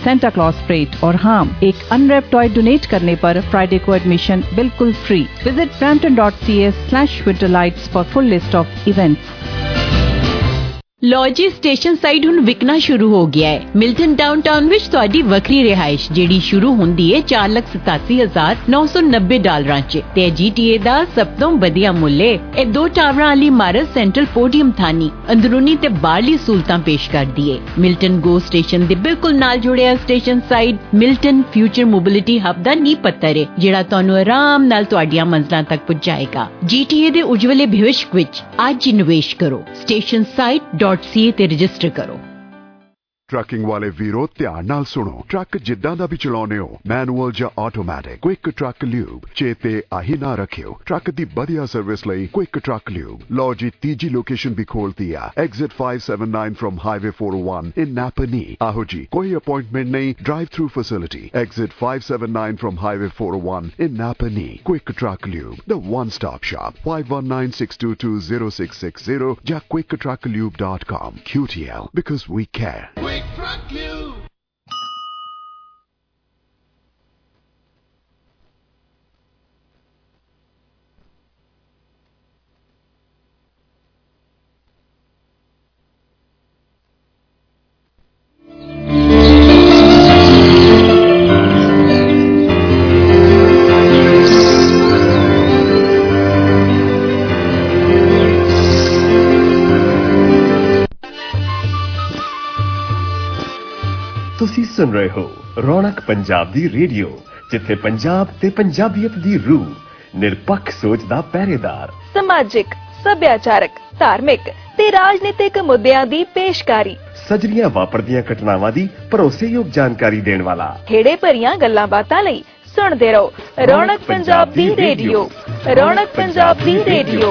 Santa Claus parade. और हाँ, एक अनरैप टॉय डोनेट करने पर फ्राइडे को एडमिशन बिल्कुल free. Visit brampton.ca/winterlights for full list of events। ਲਓ ਜੀ, ਸਟੇਸ਼ਨ ਸਾਈਡ ਹੁਣ ਵਿਕਣਾ ਸ਼ੁਰੂ ਹੋ ਗਿਆ ਹੈ। ਮਿਲਟਨ ਡਾਊਨਟਾਊਨ ਵਿੱਚ ਤੁਹਾਡੀ ਵੱਖਰੀ ਰਿਹਾਇਸ਼ ਜਿਹੜੀ ਸ਼ੁਰੂ ਹੁੰਦੀ ਹੈ $4,87,990 'ਚ ਤੇ GTA ਦਾ ਸਭ ਤੋਂ ਵਧੀਆ ਮੁੱਲ ਹੈ। ਇਹ 2 ਟਾਵਰਾਂ ਵਾਲੀ ਇਮਾਰਤ ਸੈਂਟਰਲ ਪੋਡੀਅਮ ਥਾਨੀ ਅੰਦਰੂਨੀ ਤੇ ਬਾਹਰਲੀ ਸਹੂਲਤਾਂ ਪੇਸ਼ ਕਰਦੀ ਹੈ। ਮਿਲਟਨ ਗੋ ਸਟੇਸ਼ਨ ਦੇ ਬਿਲਕੁਲ ਨਾਲ ਜੁੜਿਆ station side Milton future mobility hub ਦਾ ਨੀਂਹ ਪੱਥਰ ਹੈ, ਜਿਹੜਾ ਤੁਹਾਨੂੰ ਆਰਾਮ ਨਾਲ ਤੁਹਾਡੀਆਂ ਮੰਜ਼ਲਾਂ ਤੱਕ ਪਹੁੰਚਾਏਗਾ। GTA ਦੇ ਉਜਵਲੇ ਭਵਿੱਖ ਵਿੱਚ ਅੱਜ ਹੀ ਨਿਵੇਸ਼ ਕਰੋ। ਸਟੇਸ਼ਨ ਸਾਈਡ .ca ਤੇ ਰਜਿਸਟਰ ਕਰੋ। ट्रकिंग वाले वीरो ध्यान नाल सुनो। ट्रक जिद्दां दा भी चलाउने हो, मैनुअल या ऑटोमैटिक, क्विक ट्रक ल्यूब चेते आही ना रखियो। ट्रक दी बढ़िया सर्विस लई क्विक ट्रक ल्यूब। लो जी, तीजी लोकेशन भी खोल दिया, exit 579 from highway 401 in Napanee. आहो जी, कोई अपॉइंटमेंट नहीं, drive through facility. Exit 579 from highway 401 in Napanee. Quick truck lube, the one stop shop. 5196220660 या quicktrucklube.com। QTL, because we care। Truck Lube. ਤੁਸੀਂ ਸੁਣ ਰਹੇ ਹੋ ਰੌਣਕ ਪੰਜਾਬ ਦੀ ਰੇਡੀਓ, ਜਿੱਥੇ ਪੰਜਾਬ ਤੇ ਪੰਜਾਬੀਅਤ ਦੀ ਰੂਹ, ਨਿਰਪੱਖ ਸੋਚ ਦਾ ਪਹਿਰੇਦਾਰ, ਸਮਾਜਿਕ, ਸੱਭਿਆਚਾਰਕ, ਧਾਰਮਿਕ ਤੇ ਰਾਜਨੀਤਿਕ ਮੁੱਦਿਆਂ ਦੀ ਪੇਸ਼ਕਾਰੀ, ਸਜਰੀਆਂ ਵਾਪਰਦੀਆਂ ਘਟਨਾਵਾਂ ਦੀ ਭਰੋਸੇਯੋਗ ਜਾਣਕਾਰੀ ਦੇਣ ਵਾਲਾ, ਖੇੜੇ ਭਰੀਆਂ ਗੱਲਾਂ ਬਾਤਾਂ ਲਈ ਸੁਣਦੇ ਰਹੋ ਰੌਣਕ ਪੰਜਾਬ ਦੀ ਰੇਡੀਓ। ਰੌਣਕ ਪੰਜਾਬ ਦੀ ਰੇਡੀਓ।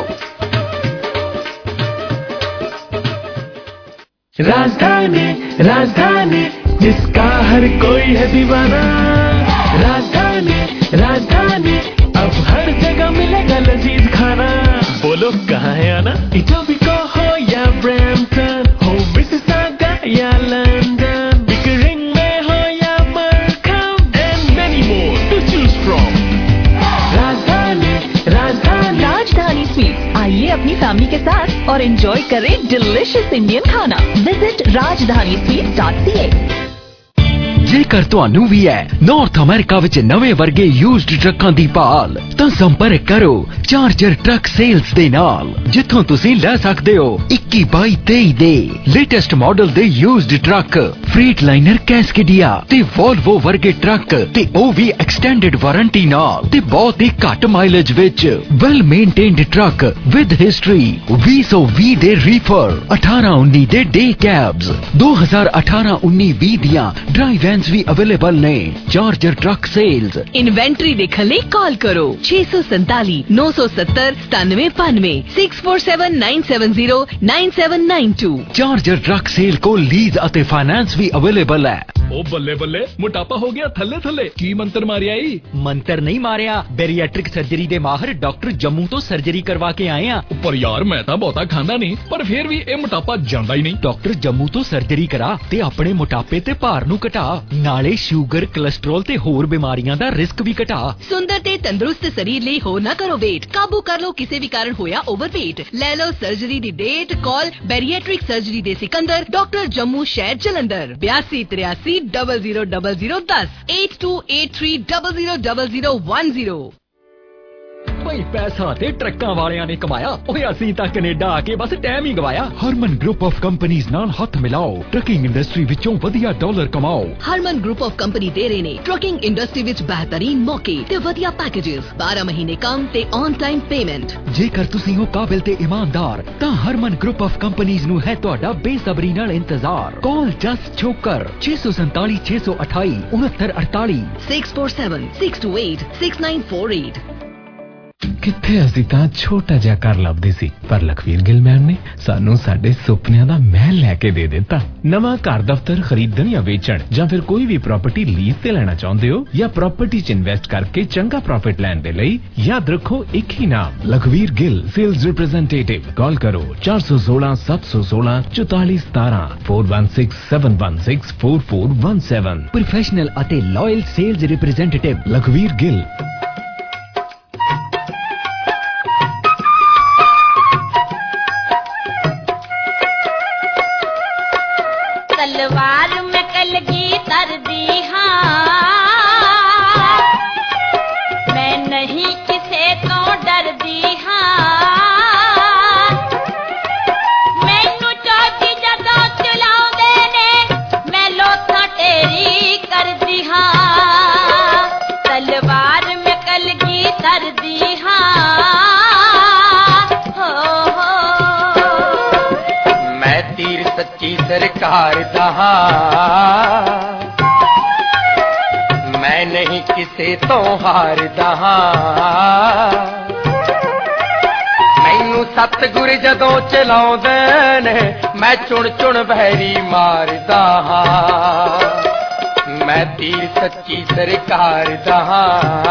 राजधानी राजधानी जिसका हर कोई है दीवाना। राजधानी राजधानी अब हर जगह मिलेगा लजीज खाना। बोलो कहाँ है आना? इटोबिको हो या ब्रैम्पटन, हो मिसिसागा या लंदन, बिकरिंग में हो या मरकम, and many more to choose from। राजधानी राजधानी राजधानी स्वीट्स, आइए अपनी फैमिली के साथ और एंजॉय करें डिलिशियस इंडियन खाना। Visit rajdhanisweets.ca। ਜੇਕਰ ਤੁਹਾਨੂੰ ਵੀ ਹੈ ਨਾਰਥ ਅਮਰੀਕਾ ਵਿੱਚ ਨਵੇਂ ਵਰਗੇ ਯੂਜ਼ਡ ਟਰੱਕਾਂ ਦੀ ਭਾਲ, ਤਾਂ ਸੰਪਰਕ ਕਰੋ ਚਾਰਜਰ ਟਰੱਕ ਸੇਲਸ ਦੇ ਨਾਲ, ਜਿੱਥੋਂ ਤੁਸੀਂ ਲੈ ਸਕਦੇ ਹੋ 21, 22, 23 ਦੇ ਲੇਟੈਸਟ ਮਾਡਲ ਦੇ ਯੂਜ਼ਡ ਟਰੱਕ, ਫਰੀਟਲਾਈਨਰ, ਕੈਸਕੇਡੀਆ ਤੇ ਵੋਲਵੋ ਵਰਗੇ ਟਰੱਕ, ਤੇ ਉਹ ਵੀ ਐਕਸਟੈਂਡਡ ਵਾਰੰਟੀ ਨਾਲ ਤੇ ਬਹੁਤ ਹੀ ਘੱਟ ਮਾਈਲੇਜ ਵਿੱਚ। Well maintained truck with history, 2020 ਦੇ ਰੀਫਰ, 18-19 ਦੇ ਡੇ ਕੈਬਸ, 2018-19-20 ਦੀਆਂ ਡਰਾਈਵ ਵੈਨਸ ਵੀ ਅਵੇਲੇਬਲ ਨੇ। Charger truck sales. ਇਨਵੈਂਟਰੀ ਦੇਖਣ ਲਈ ਕਾਲ ਕਰੋ 647-970-9795, 6479709792। ਚਾਰਜਰ ਟਰੱਕ ਸੇਲ ਕੋ ਲੀਜ਼ ਅਤੇ ਫਾਈਨੈਂਸ ਵੀ ਅਵੇਲੇਬਲ ਹੈ। ਉਹ ਬੱਲੇ ਬੱਲੇ, ਮੋਟਾਪਾ ਹੋ ਗਿਆ ਥੱਲੇ ਥੱਲੇ। ਕੀ ਮੰਤਰ ਮਾਰਿਆ ਈ? ਮੰਤਰ ਨਹੀਂ ਮਾਰਿਆ, ਬੈਰੀਐਟ੍ਰਿਕ ਸਰਜਰੀ ਦੇ ਮਾਹਰ ਡਾਕਟਰ ਜੰਮੂ ਤੋਂ ਸਰਜਰੀ ਕਰਵਾ ਕੇ ਆਏ ਆ। ਪਰ ਯਾਰ ਮੈਂ ਤਾਂ ਬਹੁਤਾ ਖਾਂਦਾ ਨਹੀਂ, ਪਰ ਫਿਰ ਵੀ ਇਹ ਮੋਟਾਪਾ ਜਾਂਦਾ ਹੀ ਨਹੀਂ। ਡਾਕਟਰ ਜੰਮੂ ਤੋਂ ਸਰਜਰੀ ਕਰਾ ਤੇ ਆਪਣੇ ਮੋਟਾਪੇ ਤੇ ਭਾਰ ਨੂੰ ਘਟਾ, ਨਾਲੇ ਸ਼ੂਗਰ, ਕੋਲੇਸਟ੍ਰੋਲ ਤੇ ਹੋਰ ਬਿਮਾਰੀਆਂ ਦਾ ਰਿਸਕ ਵੀ ਘਟਾ। ਸੁੰਦਰ ਤੇ ਤੰਦਰੁਸਤ ਸਰੀਰ ਲਈ ਹੋ ਨਾ ਕਰੋ ਵੇਟ, ਕਾਬੂ ਕਰ ਲੋ ਕਿਸੇ ਵੀ ਕਾਰਨ ਹੋਇਆ ਓਵਰਵੇਟ। ਲੈ ਲੋ ਸਰਜਰੀ ਦੀ ਡੇਟ। ਕਾਲ ਬੈਰੀਐਟ੍ਰਿਕ ਸਰਜਰੀ ਦੇ ਸਿਕੰਦਰ, ਡਾਕਟਰ ਜੰਮੂ ਸ਼ਹਿਰ ਜਲੰਧਰ, 8283000010, 8283000010। ਭਾਈ ਪੈਸਾ ਤੇ ਟਰੱਕਾਂ ਵਾਲਿਆਂ ਨੇ ਕਮਾਇਆ, ਓਏ ਅਸੀਂ ਤਾਂ ਕੈਨੇਡਾ ਆ ਕੇ ਬਸ ਟਾਈਮ ਹੀ ਗਵਾਇਆ। ਹਰਮਨ ਗਰੁੱਪ ਆਫ ਕੰਪਨੀਆਂ ਨਾਲ ਹੱਥ ਮਿਲਾਓ, ਟਰੱਕਿੰਗ ਇੰਡਸਟਰੀ ਵਿੱਚੋਂ ਵਧੀਆ ਡਾਲਰ ਕਮਾਓ। ਹਰਮਨ ਗਰੁੱਪ ਆਫ ਕੰਪਨੀ ਦੇ ਰਹੇ ਨੇ ਟਰੱਕਿੰਗ ਇੰਡਸਟਰੀ ਵਿੱਚ ਬਿਹਤਰੀਨ ਮੌਕੇ ਤੇ ਵਧੀਆ ਪੈਕੇजेस, 12 ਮਹੀਨੇ ਕੰਮ ਤੇ ਔਨ ਟਾਈਮ ਪੇਮੈਂਟ। ਜੇਕਰ ਤੁਸੀਂ ਹੋ ਕਾਬਿਲ ਤੇ ਇਮਾਨਦਾਰ, ਤਾਂ ਹਰਮਨ ਗਰੁੱਪ ਆਫ ਕੰਪਨੀਆਂ ਨੂੰ ਹੈ ਤੁਹਾਡਾ ਬੇਸਬਰੀ ਨਾਲ ਇੰਤਜ਼ਾਰ। Call just Chhokar 647 628 6948, 647 628 6948। ਕਿੱਥੇ ਅਸੀਂ ਤਾਂ ਛੋਟਾ ਜਿਹਾ ਘਰ ਲੱਭਦੇ ਸੀ, ਪਰ ਲਖਵੀਰ ਗਿੱਲ ਮੈਮ ਨੇ ਸਾਨੂੰ ਸਾਡੇ ਸੁਪਨਿਆਂ ਦਾ ਮਹਿਲ ਲੈ ਕੇ ਦੇ ਦਿੱਤਾ। ਨਵਾਂ ਘਰ ਦਫ਼ਤਰ ਖਰੀਦਣ ਜਾਂ ਵੇਚਣ ਜਾਂ ਫਿਰ ਕੋਈ ਵੀ ਪ੍ਰਾਪਰਟੀ ਲੀਜ਼ ਤੇ ਲੈਣਾ ਚਾਹੁੰਦੇ ਹੋ ਜਾਂ ਪ੍ਰਾਪਰਟੀ 'ਚ ਇਨਵੈਸਟ ਕਰਕੇ ਚੰਗਾ ਪ੍ਰੋਫਿਟ ਲੈਣ ਦੇ ਲਈ ਯਾਦ ਰੱਖੋ ਇੱਕ ਹੀ ਨਾਮ, Lakhvir Gill sales representative. Call ਕਰੋ 416 716 4417 4167164417। ਪ੍ਰੋਫੈਸ਼ਨਲ ਅਤੇ loyal sales representative Lakhvir Gill. तलवार में कलगी तरदी हाँ, मैं नहीं किसे तो डरदी हाँ, मैनू चौकी जगह चलाउंदे ने मैं लोथा तेरी करदी हाँ। तलवार में कलगी तरदी हाँ, तीर सच्ची सरकार दहा, मैं नहीं किसे तो हार दहा। मैनू सतगुर जदों चलाउंदे ने मैं चुन चुन बहरी मारदा हां। मैं तीर सच्ची सरकार दहा।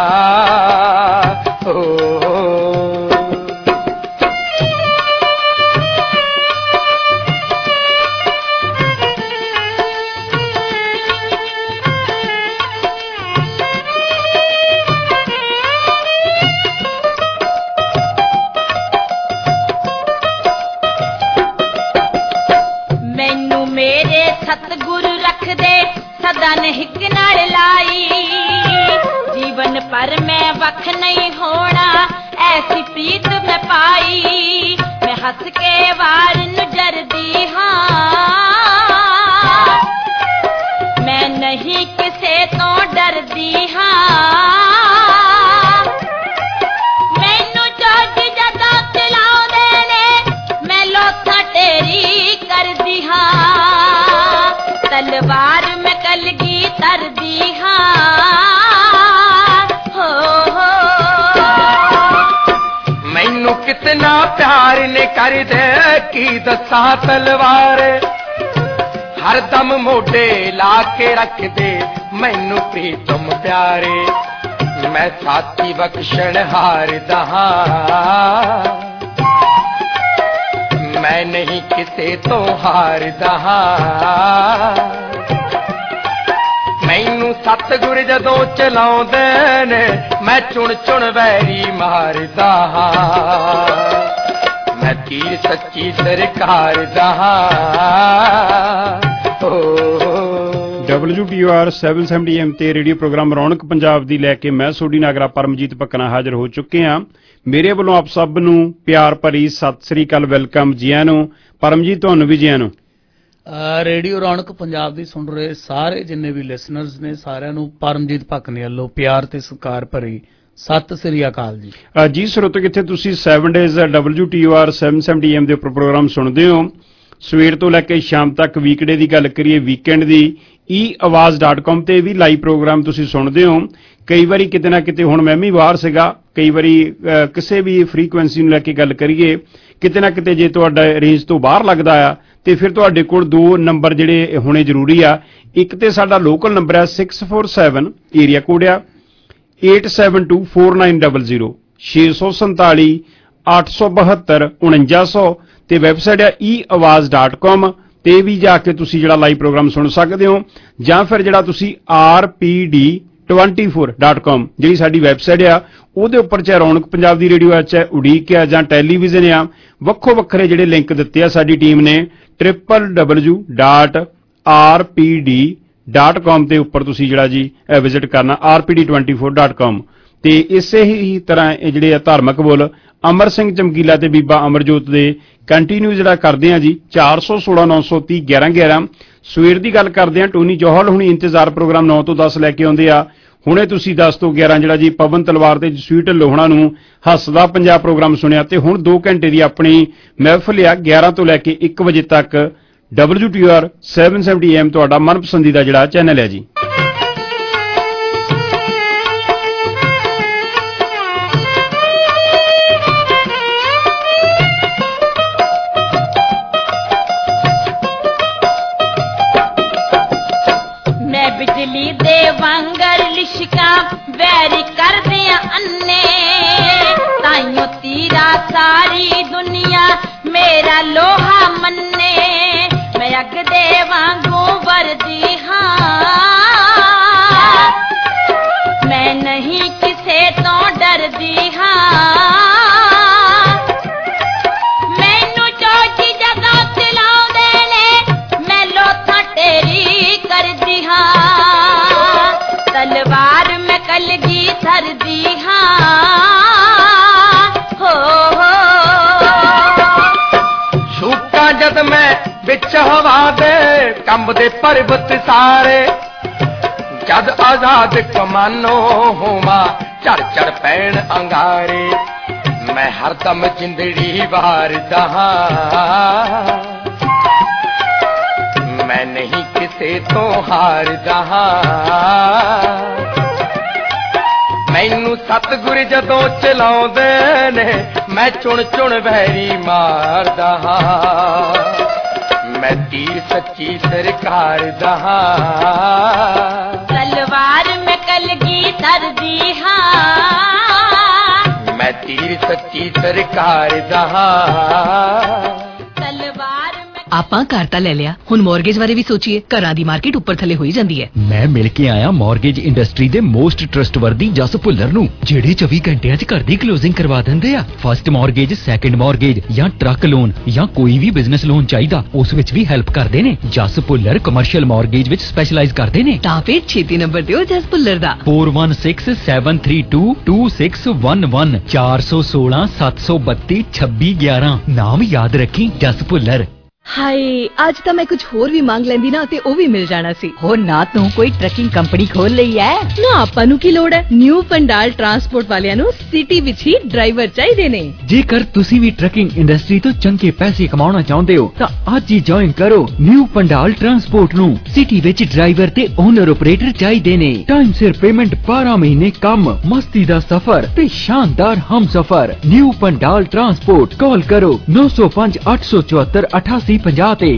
सतगुरु रख दे सदा हिक नाल लाई, जीवन पर मैं वख नहीं होना ऐसी प्रीत मैं पाई। मैं हंस के वार नजरदी हाँ, मैं नहीं किसे तो डरदी हाँ। मैनू जग जदा चलाउंदे ने मैं लोथा तेरी करदी हाँ। तलवार में कलगी तरदी हाँ, हो। मैनू कितना प्यार ने कर दे की दसा तलवार, हर दम मोढे ला के रख दे मैनू प्रीतम प्यारे। मैं साथी बख्शण हार दहा, मैं नहीं किसे तो हार दहा। मैनू सतगुर जदों चलाउंदे ने मैं चुन चुन वैरी मारदा हां। मैं तीर सच्ची सरकार दहा। WTOR 770 AM ਤੇ ਰੇਡੀਓ ਪ੍ਰੋਗਰਾਮ ਰੌਣਕ ਪੰਜਾਬ ਦੀ ਲੈ ਕੇ ਮੈਂ ਸੋਢੀ ਨਾਗਰਾ ਪਰਮਜੀਤ ਪੱਕਣਾ ਹਾਜ਼ਰ ਹੋ ਚੁੱਕੇ ਹਾਂ। ਮੇਰੇ ਵੱਲੋਂ ਆਪ ਸਭ ਨੂੰ ਪਿਆਰ ਭਰੀ ਸਤਿ ਸ੍ਰੀ ਅਕਾਲ, ਵੈਲਕਮ ਜੀ ਆਇਆਂ ਨੂੰ। ਪਰਮਜੀਤ ਤੁਹਾਨੂੰ ਵੀ ਜੀ ਆਇਆਂ ਨੂੰ। ਰੇਡੀਓ ਰੌਣਕ ਪੰਜਾਬ ਦੀ ਸੁਣ ਰਹੇ ਸਾਰੇ ਜਿੰਨੇ ਵੀ ਲਿਸਨਰਸ ਨੇ ਸਾਰਿਆਂ ਨੂੰ ਪਰਮਜੀਤ ਪੱਕਣੇ ਵੱਲੋਂ ਪਿਆਰ ਤੇ ਸਤਿਕਾਰ ਭਰੀ ਸਤਿ ਸ੍ਰੀ ਅਕਾਲ ਜੀ। ਜੀ ਸਰੋਤੋ, ਕਿੱਥੇ ਤੁਸੀਂ 7 ਡੇਜ਼ WTOR 770 AM ਦੇ ਉੱਪਰ ਪ੍ਰੋਗਰਾਮ ਸੁਣਦੇ ਹੋ ਸਵੇਰ ਤੋਂ ਲੈ ਕੇ ਸ਼ਾਮ ਤੱਕ। ਵੀਕਡੇ ਦੀ ਗੱਲ ਕਰੀਏ ਵੀਕਐਂਡ ਦੀ eAwaaz.com ਤੇ ਵੀ ਲਾਈਵ ਪ੍ਰੋਗਰਾਮ ਤੁਸੀਂ ਸੁਣਦੇ ਹੋ। ਕਈ ਵਾਰੀ ਕਿਤੇ ਨਾ ਕਿਤੇ, ਹੁਣ ਮੈਂ ਵੀ ਬਾਹਰ ਸੀਗਾ, ਕਈ ਵਾਰੀ ਕਿਸੇ ਵੀ ਫ੍ਰੀਕੁਐਂਸੀ ਨੂੰ ਲੈ ਕੇ ਗੱਲ ਕਰੀਏ ਕਿਤੇ ਨਾ ਕਿਤੇ ਜੇ ਤੁਹਾਡਾ ਰੇਂਜ ਤੋਂ ਬਾਹਰ ਲੱਗਦਾ ਆ ਤੇ ਫਿਰ ਤੁਹਾਡੇ ਕੋਲ ਦੋ ਨੰਬਰ ਜਿਹੜੇ ਹੋਣੇ ਜ਼ਰੂਰੀ ਆ। ਇੱਕ ਤੇ ਸਾਡਾ ਲੋਕਲ ਨੰਬਰ ਹੈ 647 ਏਰੀਆ ਕੋਡ ਆ 872490 647 872 4900 ਤੇ ਵੈਬਸਾਈਟ ਹੈ eAwaaz.com ਤੇ ਵੀ ਜਾ ਕੇ ਤੁਸੀਂ ਜਿਹੜਾ ਲਾਈਵ ਪ੍ਰੋਗਰਾਮ ਸੁਣ ਸਕਦੇ ਹੋ। ਜਾਂ ਫਿਰ ਜਿਹੜਾ ਤੁਸੀਂ rpd24.com ਜਿਹੜੀ ਸਾਡੀ ਵੈਬਸਾਈਟ ਆ ਉਹਦੇ ਉੱਪਰ ਚਾਹੇ ਰੌਣਕ ਪੰਜਾਬ ਦੀ ਰੇਡੀਓ ਆ, ਚਾਹੇ ਉਡੀਕ ਆ ਜਾਂ ਟੈਲੀਵਿਜ਼ਨ ਆ, ਵੱਖੋ ਵੱਖਰੇ ਜਿਹੜੇ ਲਿੰਕ ਦਿੱਤੇ ਆ ਸਾਡੀ ਟੀਮ ਨੇ www.rpd.com ਦੇ ਉੱਪਰ ਤੁਸੀਂ ਜਿਹੜਾ ਜੀ ਵਿਜ਼ਿਟ ਕਰਨਾ rpd24.com। ਤੇ ਇਸੇ ਹੀ ਤਰ੍ਹਾਂ ਇਹ ਜਿਹੜੇ ਆ ਧਾਰਮਿਕ ਬੋਲ ਅਮਰ ਸਿੰਘ ਚਮਕੀਲਾ ਤੇ ਬੀਬਾ ਅਮਰਜੋਤ ਦੇ ਕੰਟੀਨਿਊ ਜਿਹੜਾ ਕਰਦੇ ਆ ਜੀ 416 930 1111। ਸਵੇਰ ਦੀ ਗੱਲ ਕਰਦੇ ਆ, ਟੋਨੀ ਜੋਹਲ ਹੁਣੀ ਇੰਤਜ਼ਾਰ ਪ੍ਰੋਗਰਾਮ 9 ਤੋਂ 10 ਲੈ ਕੇ ਆਉਂਦੇ ਆ। ਹੁਣੇ ਤੁਸੀਂ 10 ਤੋਂ 11 ਜਿਹੜਾ ਜੀ ਪਵਨ ਤਲਵਾਰ ਤੇ ਜਸਵੀਰ ਢਿੱਲੋਂ ਹੋਣਾ ਨੂੰ ਹੱਸਦਾ ਪੰਜਾਬ ਪ੍ਰੋਗਰਾਮ ਸੁਣਿਆ। ਤੇ ਹੁਣ 2 ਘੰਟੇ ਦੀ ਆਪਣੀ ਮਹਿਫਲ ਆ 11 ਤੋਂ ਲੈ ਕੇ 1 ਵਜੇ ਤੱਕ। WTOR 770 AM ਤੁਹਾਡਾ ਮਨਪਸੰਦੀਦਾ ਜਿਹੜਾ ਚੈਨਲ ਹੈ ਜੀ। ਬਿਜਲੀ ਦੇ ਵਾਂਗਰ ਲਿਸ਼ਕਾਂ ਵੈਰੀ ਕਰਦੇ ਆ ਅੰਨੇ ਤਾਈਓ ਤੀਰਾ ਸਾਰੀ ਦੁਨੀਆ ਮੇਰਾ ਲੋਹਾ ਮੰਨੇ ਮੈਂ ਅੱਗ ਦੇ ਵਾਂਗੂ ਵਰਦੀ ਹਾਂ ਮੈਂ ਨਹੀਂ ਕਿਸੇ ਤੋਂ ਡਰਦੀ ਹਾਂ ਮੈਨੂੰ ਚੋਚੀ ਜਦੋਂ ਚਲਾਉਂਦੇ ਨੇ ਮੈਂ ਲੋਥਾਂ ਢੇਰੀ ਕਰਦੀ ਹਾਂ ਤਲਵਾਰ ਮੈਂ ਕਲਗੀ ਧਰਦੀ ਹਾਂ ਸ਼ੂਕਾਂ ਜਦ ਮੈਂ ਵਿੱਚ ਹਵਾ ਦੇ ਕੰਬਦੇ ਪਰਬਤ ਸਾਰੇ ਜਦ ਆਜ਼ਾਦ ਕਮਾਨੋ ਹੋਵਾਂ ਝੜ ਝੜ ਪੈਣ ਅੰਗਾਰੇ ਮੈਂ ਹਰਦਮ ਜਿੰਦੜੀ ਵਾਰਦਾ ਹਾਂ ਮੈਂ ਨਹੀਂ ਕਿਸੇ ਤੋਂ ਹਾਰਦਾ ਹਾਂ ਮੈਨੂੰ ਸਤਿਗੁਰ ਜਦੋਂ ਚਲਾਉਂਦੇ ਨੇ ਮੈਂ ਚੁਣ ਚੁਣ ਵੈਰੀ ਮਾਰਦਾ ਹਾਂ ਮੈਂ ਤੀਰ ਸੱਚੀ ਸਰਕਾਰ ਦਾ ਹਾਂ ਤਲਵਾਰ ਮੈਂ ਕਲਗੀ ਧਰਦੀ ਹਾਂ ਮੈਂ ਤੀਰ ਸੱਚੀ ਸਰਕਾਰ ਦਾ ਹਾਂ ਤਲਵਾਰ ਆਪਾਂ ਘਰ ਤਾਂ ਲੈ ਲਿਆ ਹੁਣ ਮੌਰਗੇਜ ਬਾਰੇ ਵੀ ਸੋਚੀਏ ਘਰਾਂ ਦੀ ਮਾਰਕੀਟ ਉੱਪਰ ਥੱਲੇ ਹੋਈ ਜਾਂਦੀ ਹੈ ਮੈਂ ਮਿਲ ਕੇ ਆਇਆ ਮੌਰਗੇਜ ਇੰਡਸਟਰੀ ਦੇ ਮੋਸਟ ਟਰਸਟਵਰਦੀ ਜਸ ਭੁੱਲਰ ਨੂੰ ਜਿਹੜੇ 24 ਘੰਟਿਆਂ 'ਚ ਘਰ ਦੀ ਕਲੋਜ਼ਿੰਗ ਕਰਵਾ ਦਿੰਦੇ ਆ ਫਸਟ ਮੌਰਗੇਜ ਸੈਕੰਡ ਮੌਰਗੇਜ ਜਾਂ ਟਰੱਕ ਲੋਨ ਜਾਂ ਕੋਈ ਵੀ ਬਿਜ਼ਨਸ ਲੋਨ ਚਾਹੀਦਾ ਉਸ ਵਿੱਚ ਵੀ ਹੈਲਪ ਕਰਦੇ ਨੇ ਜਸ ਭੁੱਲਰ ਕਮਰਸ਼ੀਅਲ ਮੌਰਗੇਜ ਵਿੱਚ ਸਪੈਸ਼ਲਾਈਜ਼ ਕਰਦੇ ਨੇ ਤਾਂ ਫਿਰ ਛੇਤੀ ਨੰਬਰ ਦਿਓ ਜਸ ਭੁੱਲਰ ਦਾ 4167322611 416 732 2611 ਨਾਮ ਯਾਦ ਰੱਖੀ ਜਸ ਭੁੱਲਰ ਹਾਏ ਅੱਜ ਤਾਂ ਮੈਂ ਕੁਝ ਹੋਰ ਵੀ ਮੰਗ ਲੈਂਦੀ ਨਾ ਤੇ ਉਹ ਵੀ ਮਿਲ ਜਾਣਾ ਸੀ ਹੋਰ ਨਾ ਤੂੰ ਕੋਈ ਟਰੱਕਿੰਗ ਕੰਪਨੀ ਖੋਲ ਲਈ ਐ ਨਾ ਆਪਾਂ ਨੂੰ ਕੀ ਲੋੜ ਹੈ ਨਿਊ ਪੰਡਾਲ ਟਰਾਂਸਪੋਰਟ ਵਾਲਿਆਂ ਨੂੰ ਸਿਟੀ ਵਿੱਚ ਹੀ ਡਰਾਈਵਰ ਚਾਹੀਦੇ ਨੇ ਜੇਕਰ ਤੁਸੀਂ ਵੀ ਟਰੱਕਿੰਗ ਇੰਡਸਟਰੀ ਤੋਂ ਚੰਗੇ ਪੈਸੇ ਕਮਾਉਣਾ ਚਾਹੁੰਦੇ ਹੋ ਤਾਂ ਅੱਜ ਹੀ ਜੁਆਇਨ ਕਰੋ ਨਿਊ ਪੰਡਾਲ ਟਰਾਂਸਪੋਰਟ ਨੂੰ ਸਿਟੀ ਵਿੱਚ ਡਰਾਈਵਰ ਤੇ ਓਨਰ ਆਪਰੇਟਰ ਚਾਹੀਦੇ ਨੇ ਟਾਈਮ ਸਿਰ ਪੇਮੈਂਟ 12 ਮਹੀਨੇ ਕੰਮ ਮਸਤੀ ਦਾ ਸਫ਼ਰ ਤੇ ਸ਼ਾਨਦਾਰ ਹਮਸਫ਼ਰ ਨਿਊ ਪੰਡਾਲ ਟਰਾਂਸਪੋਰਟ ਕਾਲ ਕਰੋ 905 874 88 50 ਤੇ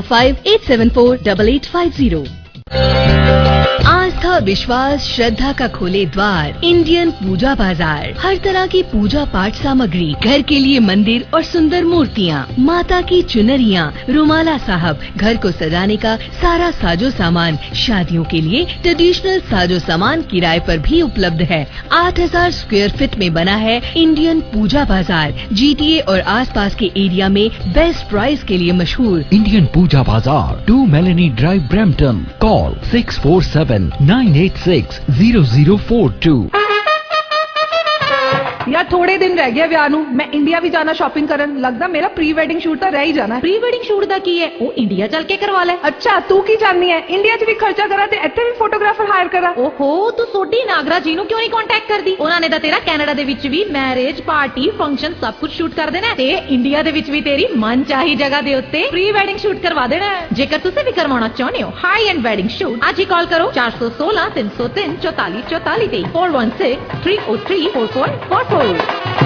9058748850 आस्था विश्वास श्रद्धा का खोले द्वार इंडियन पूजा बाजार हर तरह की पूजा पाठ सामग्री घर के लिए मंदिर और सुंदर मूर्तियाँ माता की चुनरियाँ रुमाला साहब घर को सजाने का सारा साजो सामान शादियों के लिए ट्रेडिशनल साजो सामान किराए पर भी उपलब्ध है 8000 स्क्वायर फीट में बना है इंडियन पूजा बाजार GTA और आसपास के एरिया में बेस्ट प्राइस के लिए मशहूर इंडियन पूजा बाजार 2 मेलेनी ड्राइव ब्रैम्पटन कॉल 6479860042 यार थोड़े दिन रह गए ਵਿਆਹ ਨੂੰ ਮੈਂ ਇੰਡੀਆ ਵੀ ਜਾਣਾ ਸ਼ਾਪਿੰਗ ਕਰਨ ਲੱਗਦਾ ਮੇਰਾ ਪ੍ਰੀ ਵੈਡਿੰਗ ਸ਼ੂਟ ਤਾਂ ਰਹਿ ਹੀ ਜਾਣਾ ਪ੍ਰੀ ਵੈਡਿੰਗ ਸ਼ੂਟ ਦਾ ਕੀ ਹੈ ਉਹ ਇੰਡੀਆ ਚੱਲ ਕੇ ਕਰਵਾ ਲੈ ਅੱਛਾ ਤੂੰ ਕੀ ਚਾਹਨੀ ਹੈ ਇੰਡੀਆ 'ਚ ਵੀ ਖਰਚਾ ਕਰਾਂ ਤੇ ਇੱਥੇ ਵੀ ਫੋਟੋਗ੍ਰਾਫਰ ਹਾਇਰ ਕਰਾਂ ਓਹੋ ਤੂੰ ਸੋਢੀ ਨਾਗਰਾ ਜੀ ਨੂੰ ਕਿਉਂ ਨਹੀਂ ਕੰਟੈਕਟ ਕਰਦੀ ਉਹਨਾਂ ਨੇ ਤਾਂ ਤੇਰਾ ਕੈਨੇਡਾ ਦੇ ਵਿੱਚ ਵੀ ਮੈਰਿਜ ਪਾਰਟੀ ਫੰਕਸ਼ਨ ਸਭ ਕੁਝ ਸ਼ੂਟ ਕਰ ਦੇਣਾ ਤੇ ਇੰਡੀਆ ਦੇ ਵਿੱਚ ਵੀ ਤੇਰੀ ਮਨ ਚਾਹੀ ਜਗ੍ਹਾ ਦੇ ਉੱਤੇ ਪ੍ਰੀ ਵੈਡਿੰਗ ਸ਼ੂਟ ਕਰਵਾ ਦੇਣਾ ਜੇਕਰ ਤੁਸੀਂ ਵੀ ਕਰਵਾਉਣਾ ਚਾਹੁੰਦੇ ਹੋ ਹਾਈ ਐਂਡ ਵੈਡਿੰਗ ਸ਼ੂਟ ਅੱਜ ਹੀ ਕਾਲ ਕਰੋ 416 303 4444 ਤੇ 416 303 4444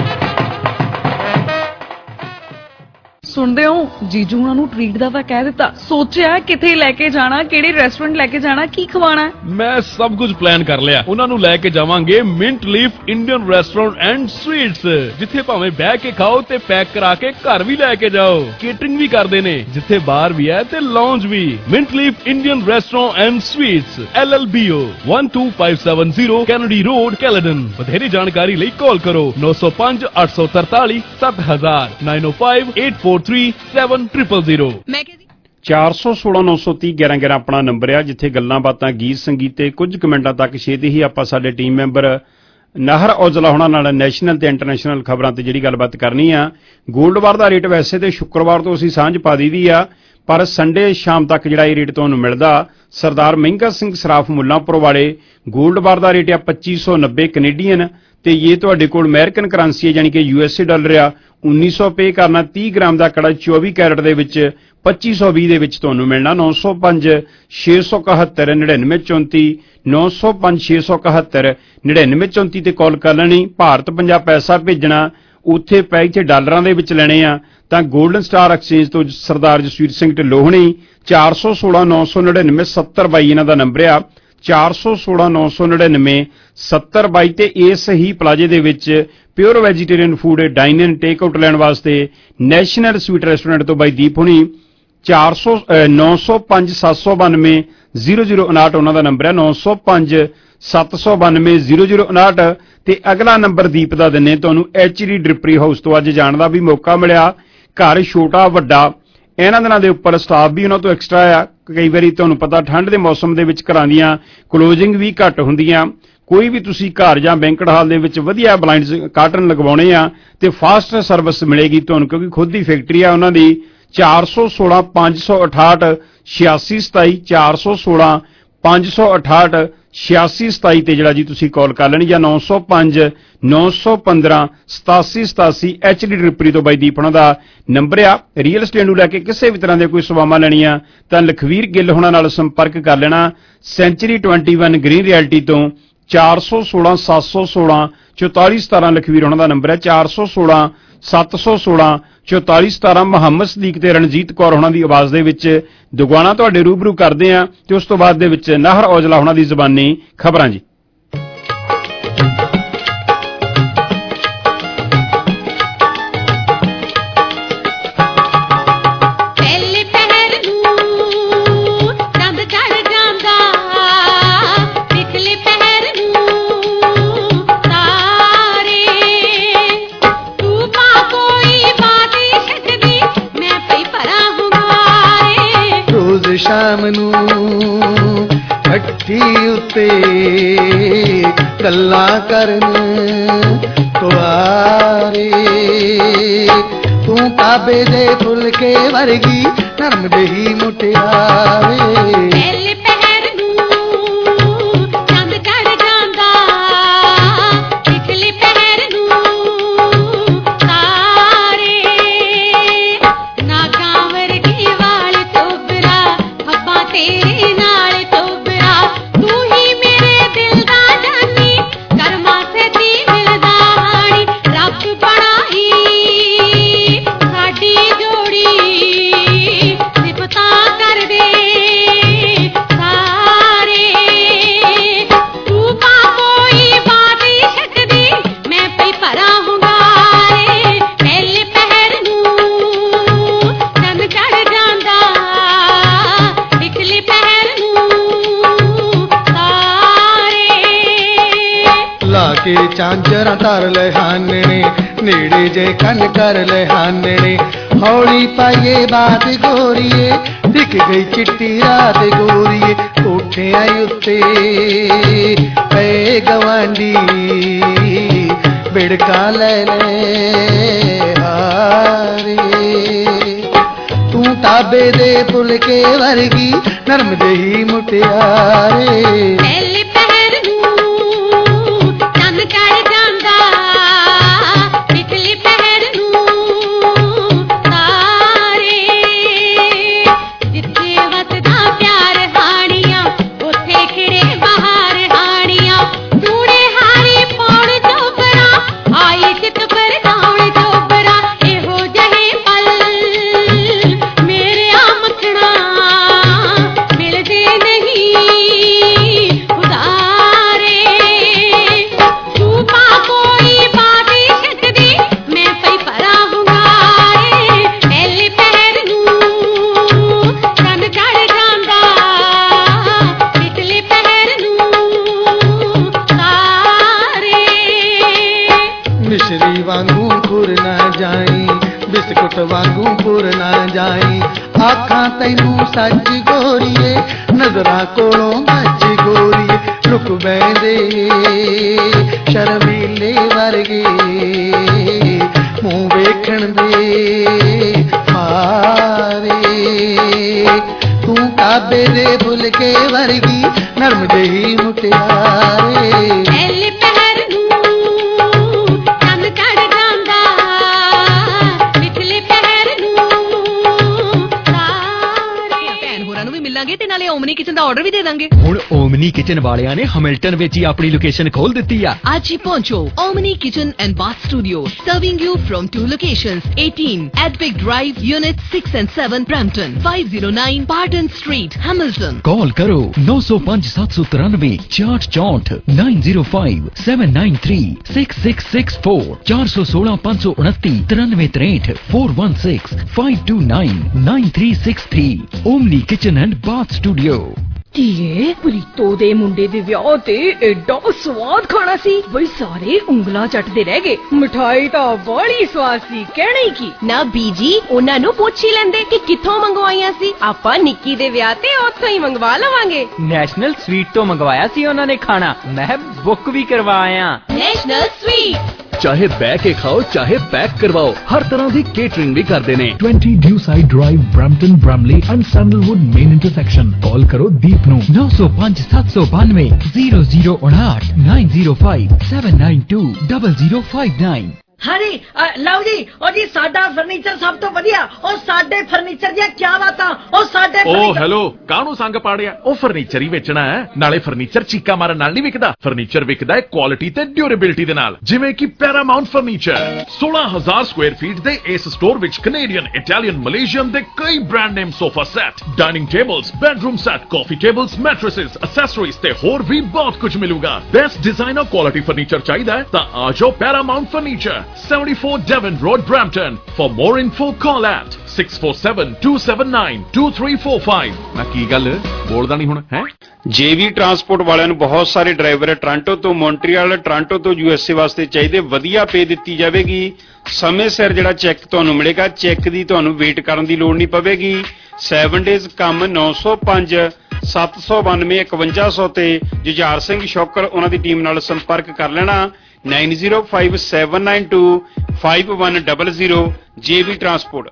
ਸੁਣਦੇ ਹੋ ਜੀਜੂ ਉਹਨਾਂ ਨੂੰ ਟ੍ਰੀਟ ਦਾ ਤਾਂ ਕਹਿ ਦਿੱਤਾ ਸੋਚਿਆ ਕਿੱਥੇ ਲੈ ਕੇ ਜਾਣਾ ਕਿਹੜੇ ਰੈਸਟੋਰੈਂਟ ਲੈ ਕੇ ਜਾਣਾ ਕੀ ਖਵਾਣਾ ਮੈਂ ਸਭ ਕੁਝ ਪਲਾਨ ਕਰ ਲਿਆ ਉਹਨਾਂ ਨੂੰ ਲੈ ਕੇ ਜਾਵਾਂਗੇ mint leaf Indian restaurant and sweets ਜਿੱਥੇ ਭਾਵੇਂ ਬਹਿ ਕੇ ਖਾਓ ਤੇ ਪੈਕ ਕਰਾ ਕੇ ਘਰ ਵੀ ਲੈ ਕੇ ਜਾਓ ਕੇਟਰਿੰਗ ਵੀ ਕਰਦੇ ਨੇ ਜਿੱਥੇ ਬਾਰ ਵੀ ਹੈ ਤੇ ਲਾਉਂਜ ਵੀ mint leaf Indian restaurant and sweets LLBO 12570 Kennedy road Caledon ਵਧੇਰੀ ਜਾਣਕਾਰੀ ਲਈ ਕਾਲ ਕਰੋ 905 843 7000 905 843 मैं 416-930-1111 ਆਪਣਾ ਨੰਬਰ ਆ ਜਿੱਥੇ ਗੱਲਾਂ ਬਾਤਾਂ ਗੀਤ ਸੰਗੀਤ ਤੇ ਕੁਝ ਕਮੈਂਟਾਂ ਤੱਕ ਛੇਤੀ ਹੀ ਆਪਾਂ ਸਾਡੇ ਟੀਮ ਮੈਂਬਰ ਨਾਹਰ ਔਜਲਾ ਹੋਣਾ ਨਾਲ ਨੈਸ਼ਨਲ ਤੇ ਇੰਟਰਨੈਸ਼ਨਲ ਖਬਰਾਂ ਤੇ ਜਿਹੜੀ ਗੱਲਬਾਤ ਕਰਨੀ ਆ 골ਡ ਬਾਰ ਦਾ ਰੇਟ ਵੈਸੇ ਤੇ ਸ਼ੁੱਕਰਵਾਰ ਤੋਂ ਅਸੀਂ ਸਾਂਝ ਪਾ ਦਈਦੀ ਆ ਪਰ ਸੰਡੇ ਸ਼ਾਮ ਤੱਕ ਜਿਹੜਾ ਇਹ ਰੇਟ ਤੁਹਾਨੂੰ ਮਿਲਦਾ ਸਰਦਾਰ ਮਹਿੰਗਾ ਸਿੰਘ ਸਰਾਫ ਮੁੱਲਾਂਪੁਰ ਵਾਲੇ 골ਡ ਬਾਰ ਦਾ ਰੇਟ ਆ 2590 ਕੈਨੇਡੀਅਨ ਤੇ ਇਹ ਤੁਹਾਡੇ ਕੋਲ ਅਮਰੀਕਨ ਕਰੰਸੀ ਹੈ ਯਾਨੀ ਕਿ USA ਡਾਲਰ ਆ 1900 ਪੇ ਕਰਨਾ 30 ਗ੍ਰਾਮ ਦਾ ਕੜਾ 24 ਕੈਰਟ ਦੇ ਵਿੱਚ 2520 ਦੇ ਵਿੱਚ ਤੁਹਾਨੂੰ ਮਿਲਣਾ 905 671 9934 905 671 9934 ਤੇ ਕਾਲ ਕਰ ਲੈਣੀ ਭਾਰਤ ਪੰਜਾਬ ਪੈਸਾ ਭੇਜਣਾ ਉੱਥੇ ਪੈ ਇੱਥੇ ਡਾਲਰਾਂ ਦੇ ਵਿੱਚ ਲੈਣੇ ਆ ਤਾਂ 골ਡਨ ਸਟਾਰ ਐਕਸਚੇਂਜ ਤੋਂ ਸਰਦਾਰ ਜਸਵੀਰ ਸਿੰਘ ਢਿੱਲੋਂ ਹੋਣੀ 416 999 7022 ਇਹਨਾਂ ਦਾ ਨੰਬਰ ਆ 416 999 7022 ਤੇ ਇਸ ਹੀ ਪਲਾਜ਼ੇ ਦੇ ਵਿੱਚ pure vegetarian food dine in take out ਲੈਣ ਵਾਸਤੇ ਨੈਸ਼ਨਲ ਸਵੀਟ ਰੈਸਟੋਰੈਂਟ ਤੋਂ ਬਾਈ ਦੀਪ ਹੁਣੀ 905 792 0059 ਉਹਨਾਂ ਦਾ ਨੰਬਰ ਹੈ 905 792 0059 ਤੇ ਅਗਲਾ ਨੰਬਰ ਦੀਪ ਦਾ ਦਿੰਨੇ ਤੁਹਾਨੂੰ HD ਡ੍ਰਿਪਰੀ ਹਾਊਸ ਤੋਂ ਅੱਜ ਜਾਣ ਦਾ ਵੀ ਮੌਕਾ ਮਿਲਿਆ। ਘਰ ਛੋਟਾ ਵੱਡਾ ਇਹਨਾਂ ਦਿਨਾਂ ਦੇ ਉੱਪਰ ਸਟਾਫ ਵੀ ਉਹਨਾਂ ਤੋਂ ਐਕਸਟਰਾ ਆ। ਕਈ ਵਾਰੀ ਤੁਹਾਨੂੰ ਪਤਾ ਠੰਡ ਦੇ ਮੌਸਮ ਦੇ ਵਿੱਚ ਘਰਾਂ ਦੀਆਂ ਕਲੋਜ਼ਿੰਗ ਵੀ ਘੱਟ ਹੁੰਦੀਆਂ। ਕੋਈ ਵੀ ਤੁਸੀਂ ਘਰ ਜਾਂ ਬੈਂਕਟ ਹਾਲ ਦੇ ਵਿੱਚ ਵਧੀਆ ਬਲਾਈਂਡਸ ਕਾਟਨ ਲਗਵਾਉਣੇ ਆ ਤੇ ਫਾਸਟ ਸਰਵਿਸ ਮਿਲੇਗੀ ਤੁਹਾਨੂੰ, ਕਿਉਂਕਿ ਖੁਦ ਦੀ ਫੈਕਟਰੀ ਆ ਉਹਨਾਂ ਦੀ। 416 568 8627 416 568 8627 ਤੇ ਜਿਹੜਾ ਜੀ ਤੁਸੀਂ ਕਾਲ ਕਰ ਲੈਣੀ, ਜਾਂ 905 915 8787 HD ਡ੍ਰਿਪਰੀ ਤੋਂ ਬਾਈ ਦੀਪ ਉਹਨਾਂ ਦਾ ਨੰਬਰ ਆ। ਰੀਅਲ ਸਟੇਟ ਨੂੰ ਲੈ ਕੇ ਕਿਸੇ ਵੀ ਤਰ੍ਹਾਂ ਦੇ ਕੋਈ ਸੇਵਾਵਾਂ ਲੈਣੀਆਂ ਤਾਂ ਲਖਵੀਰ ਗਿੱਲ ਹੋਣਾ ਨਾਲ ਸੰਪਰਕ ਕਰ ਲੈਣਾ। ਸੈਂਚਰੀ 21 ਗ੍ਰੀਨ ਰਿਐਲਟੀ ਤੋਂ 416 716 4417 ਲਖਵੀਰ ਉਹਨਾਂ ਦਾ ਨੰਬਰ ਹੈ। 416 716 4417 ਮੁਹੰਮਦ ਸਦੀਕ ਤੇ ਰਣਜੀਤ ਕੌਰ ਹੋਣਾ ਦੀ ਆਵਾਜ਼ ਦੇ ਵਿੱਚ ਦੁਗਾਣਾ ਤੁਹਾਡੇ ਰੂਬਰੂ ਕਰਦੇ ਆ ਤੇ ਉਸ ਤੋਂ ਬਾਅਦ ਦੇ ਵਿੱਚ ਨਾਹਰ ਔਜਲਾ ਹੋਣਾ ਦੀ ਜ਼ਬਾਨੀ ਖਬਰਾਂ ਜੀ। ਸ਼ਾਮ ਨੂੰ ਹੱਟੀ ਉੱਤੇ ਗੱਲਾਂ ਕਰਨ ਕੁਆਰੇ, ਤੂੰ ਕਾਬੇ ਦੇ ਫੁਲਕੇ ਵਰਗੀ ਨਰਮ ਦੇਹੀ ਮੁਟਿਆਰੇ। ਕੇ ਚਾਂਜਰਾਂ ਧਰ ਲੈ ਹਾਨਣੇ, ਨੇੜੇ ਜੇ ਕੰਨ ਕਰ ਲੈ ਹਾਨਣੇ। ਹੌਲੀ ਪਾਈਏ ਬਾਤ ਗੋਰੀਏ, ਦਿਖ ਗਈ ਚਿੱਟੀ ਰਾਤ ਗੋਰੀਏ। ਕੋਠਿਆਂ ਉੱਤੇ ਪਏ ਗਵਾਂਢੀ ਬਿੜਕਾ ਲੈ ਲੈ ਹਾਰੇ, ਤੂੰ ਤਾਬੇ ਦੇ ਫੁਲਕੇ ਵਰਗੀ ਨਰਮ ਜਿਹੀ ਮੁਟਿਆਰੇ। ਮਿਸ਼ਰੀ ਵਾਂਗੂ ਖੁਰ ਨਾ ਜਾਈ, ਬਿਸਕੁਟ ਵਾਂਗੂ ਪੁਰ ਨਾ ਜਾਈ। ਆਖਾਂ ਤੈਨੂੰ ਸੱਚ ਗੋਰੀਏ, ਨਜ਼ਰਾਂ ਕੋਲੋਂ ਮੱਚ ਗੋਰੀਏ। ਲੁਕ ਬੈਂਦੇ ਸ਼ਰਮੀਲੇ ਵਰਗੇ, ਮੂੰਹ ਵੇਖਣ ਦੇ ਮਾਰੇ। ਤੂੰ ਕਾਬੇ ਦੇ ਫੁਲਕੇ ਵਰਗੀ ਨਰਮ ਜਿਹੀ ਮੁਟਿਆਰੇ। ਨਾਲੇ ਓਮਨੀ ਕਿਚਨ ਦਾ ਆਰਡਰ ਵੀ ਦੇ ਦਾਂਗੇ। ਹੁਣ ਓਮਨੀ ਕਿਚਨ ਵਾਲਿਆਂ ਨੇ ਹੈਮਿਲਟਨ ਵਿੱਚ ਹੀ ਆਪਣੀ ਲੋਕੇਸ਼ਨ ਖੋਲ ਦਿੱਤੀ ਆ। ਅੱਜ ਹੀ ਪਹੁੰਚੋ Omni kitchen and bath studio, serving you from 2 locations, 18 Edwick Drive, Unit 6 and 7, Brampton, 509 Pardon Street, Hamilton. Call करो 905 793 6464 905 793 6664 416 529 9363 416 529 9363 Omni kitchen and bath studio. ਧੀਏ ਪ੍ਰੀਤੋ ਦੇ ਮੁੰਡੇ ਦੇ ਵਿਆਹ ਤੇ ਐਡਾ ਸਵਾਦ ਖਾਣਾ ਸੀ ਬਈ ਸਾਰੇ ਉਂਗਲਾਂ ਚੱਟਦੇ ਰਹਿ ਗਏ। ਮਿਠਾਈ ਤਾਂ ਬੜੀ ਸਵਾਦ ਸੀ, ਕਹਿਣਾ ਹੀ ਕੀ। ਨਾ ਬੀਜੀ ਉਹਨਾਂ ਨੂੰ ਪੁੱਛ ਹੀ ਲੈਂਦੇ ਕਿ ਕਿੱਥੋਂ ਮੰਗਵਾਈਆਂ ਸੀ। ਆਪਾਂ ਨਿੱਕੀ ਦੇ ਵਿਆਹ ਤੇ ਉੱਥੋਂ ਹੀ ਮੰਗਵਾ ਲਵਾਂਗੇ। ਨੈਸ਼ਨਲ ਸਵੀਟ ਤੋਂ ਮੰਗਵਾਇਆ ਸੀ ਉਹਨਾਂ ਨੇ ਖਾਣਾ, ਮੈਂ ਬੁੱਕ ਵੀ ਕਰਵਾਇਆ। ਨੈਸ਼ਨਲ ਸਵੀਟ चाहे बह के खाओ चाहे पैक करवाओ, हर तरह की केटरिंग भी करते हैं। 20 Dewside Drive, Brampton, Bramley and Sandalwood main intersection। Call करो दीप नू 905 792 0059 905 792 0059। ਹਾਂਜੀ ਲਓ ਜੀ, ਉਹ ਜੀ ਸਾਡਾ ਫਰਨੀਚਰ ਸਭ ਤੋਂ ਵਧੀਆ। ਉਹ ਸਾਡੇ ਫਰਨੀਚਰ ਦੀਆਂ ਕੀ ਬਾਤਾਂ। ਉਹ ਸਾਡੇ ਉਹ ਹੈਲੋ, ਕਾਹਨੂੰ ਸੰਗ ਪਾੜਿਆ? ਉਹ ਫਰਨੀਚਰ ਹੀ ਵੇਚਣਾ ਹੈ, ਨਾਲੇ ਫਰਨੀਚਰ ਚੀਕਾ ਮਾਰਨ ਨਾਲ ਨਹੀਂ ਵਿਕਦਾ। ਫਰਨੀਚਰ ਵਿਕਦਾ ਹੈ ਕੁਆਲਿਟੀ ਤੇ ਡਿਊਰੇਬਿਲਿਟੀ ਦੇ ਨਾਲ, ਜਿਵੇਂ ਕਿ ਪੈਰਾਮਾਉਂਟ ਫਰਨੀਚਰ। 16000 ਸਕੁਆਇਰ ਫੀਟ ਦੇ ਇਸ ਸਟੋਰ ਵਿੱਚ ਕੈਨੇਡੀਅਨ, ਇਟਾਲੀਅਨ, ਮਲੇਸ਼ੀਅਨ ਦੇ ਕਈ brand name sofa set, dining tables, bedroom set, coffee tables, mattresses, accessories ਤੇ ਹੋਰ ਵੀ ਬਹੁਤ ਕੁਝ ਮਿਲੂਗਾ। ਬੈਸਟ ਡਿਜ਼ਾਈਨਰ ਕੁਆਲਿਟੀ ਫਰਨੀਚਰ ਚਾਹੀਦਾ ਹੈ ਤਾਂ ਆ ਜਾਓ Paramount furniture, 74 Devon Road, Brampton. For more info, call at 647-279-2345। ਮੈਂ ਕੀ ਗੱਲ ਬੋਲਦਾ ਨਹੀਂ ਹੁਣ ਹੈ? ਜੇਵੀ ਟਰਾਂਸਪੋਰਟ ਵਾਲਿਆਂ ਨੂੰ ਬਹੁਤ ਸਾਰੇ ਡਰਾਈਵਰ ਟੋਰਾਂਟੋ ਤੋਂ ਮੌਂਟਰੀਅਲ, ਟੋਰਾਂਟੋ ਤੋਂ USA ਵਾਸਤੇ ਚਾਹੀਦੇ। ਵਧੀਆ ਪੇ ਦਿੱਤੀ ਜਾਵੇਗੀ, ਸਮੇਂ ਸਿਰ ਜਿਹੜਾ ਚੈੱਕ ਤੁਹਾਨੂੰ ਮਿਲੇਗਾ। ਚੈੱਕ ਦੀ ਤੁਹਾਨੂੰ ਵੇਟ ਕਰਨ ਦੀ ਲੋੜ ਨਹੀਂ ਪਵੇਗੀ। 7 ਡੇਜ਼ ਕੰਮ 905 792 5100 ਤੇ ਜੁਝਾਰ ਸਿੰਘ ਸ਼ੌਕਰ ਉਹਨਾਂ ਦੀ ਟੀਮ ਨਾਲ ਸੰਪਰਕ ਕਰ ਲੈਣਾ। 9057925100 JV ਟਰਾਂਸਪੋਰਟ।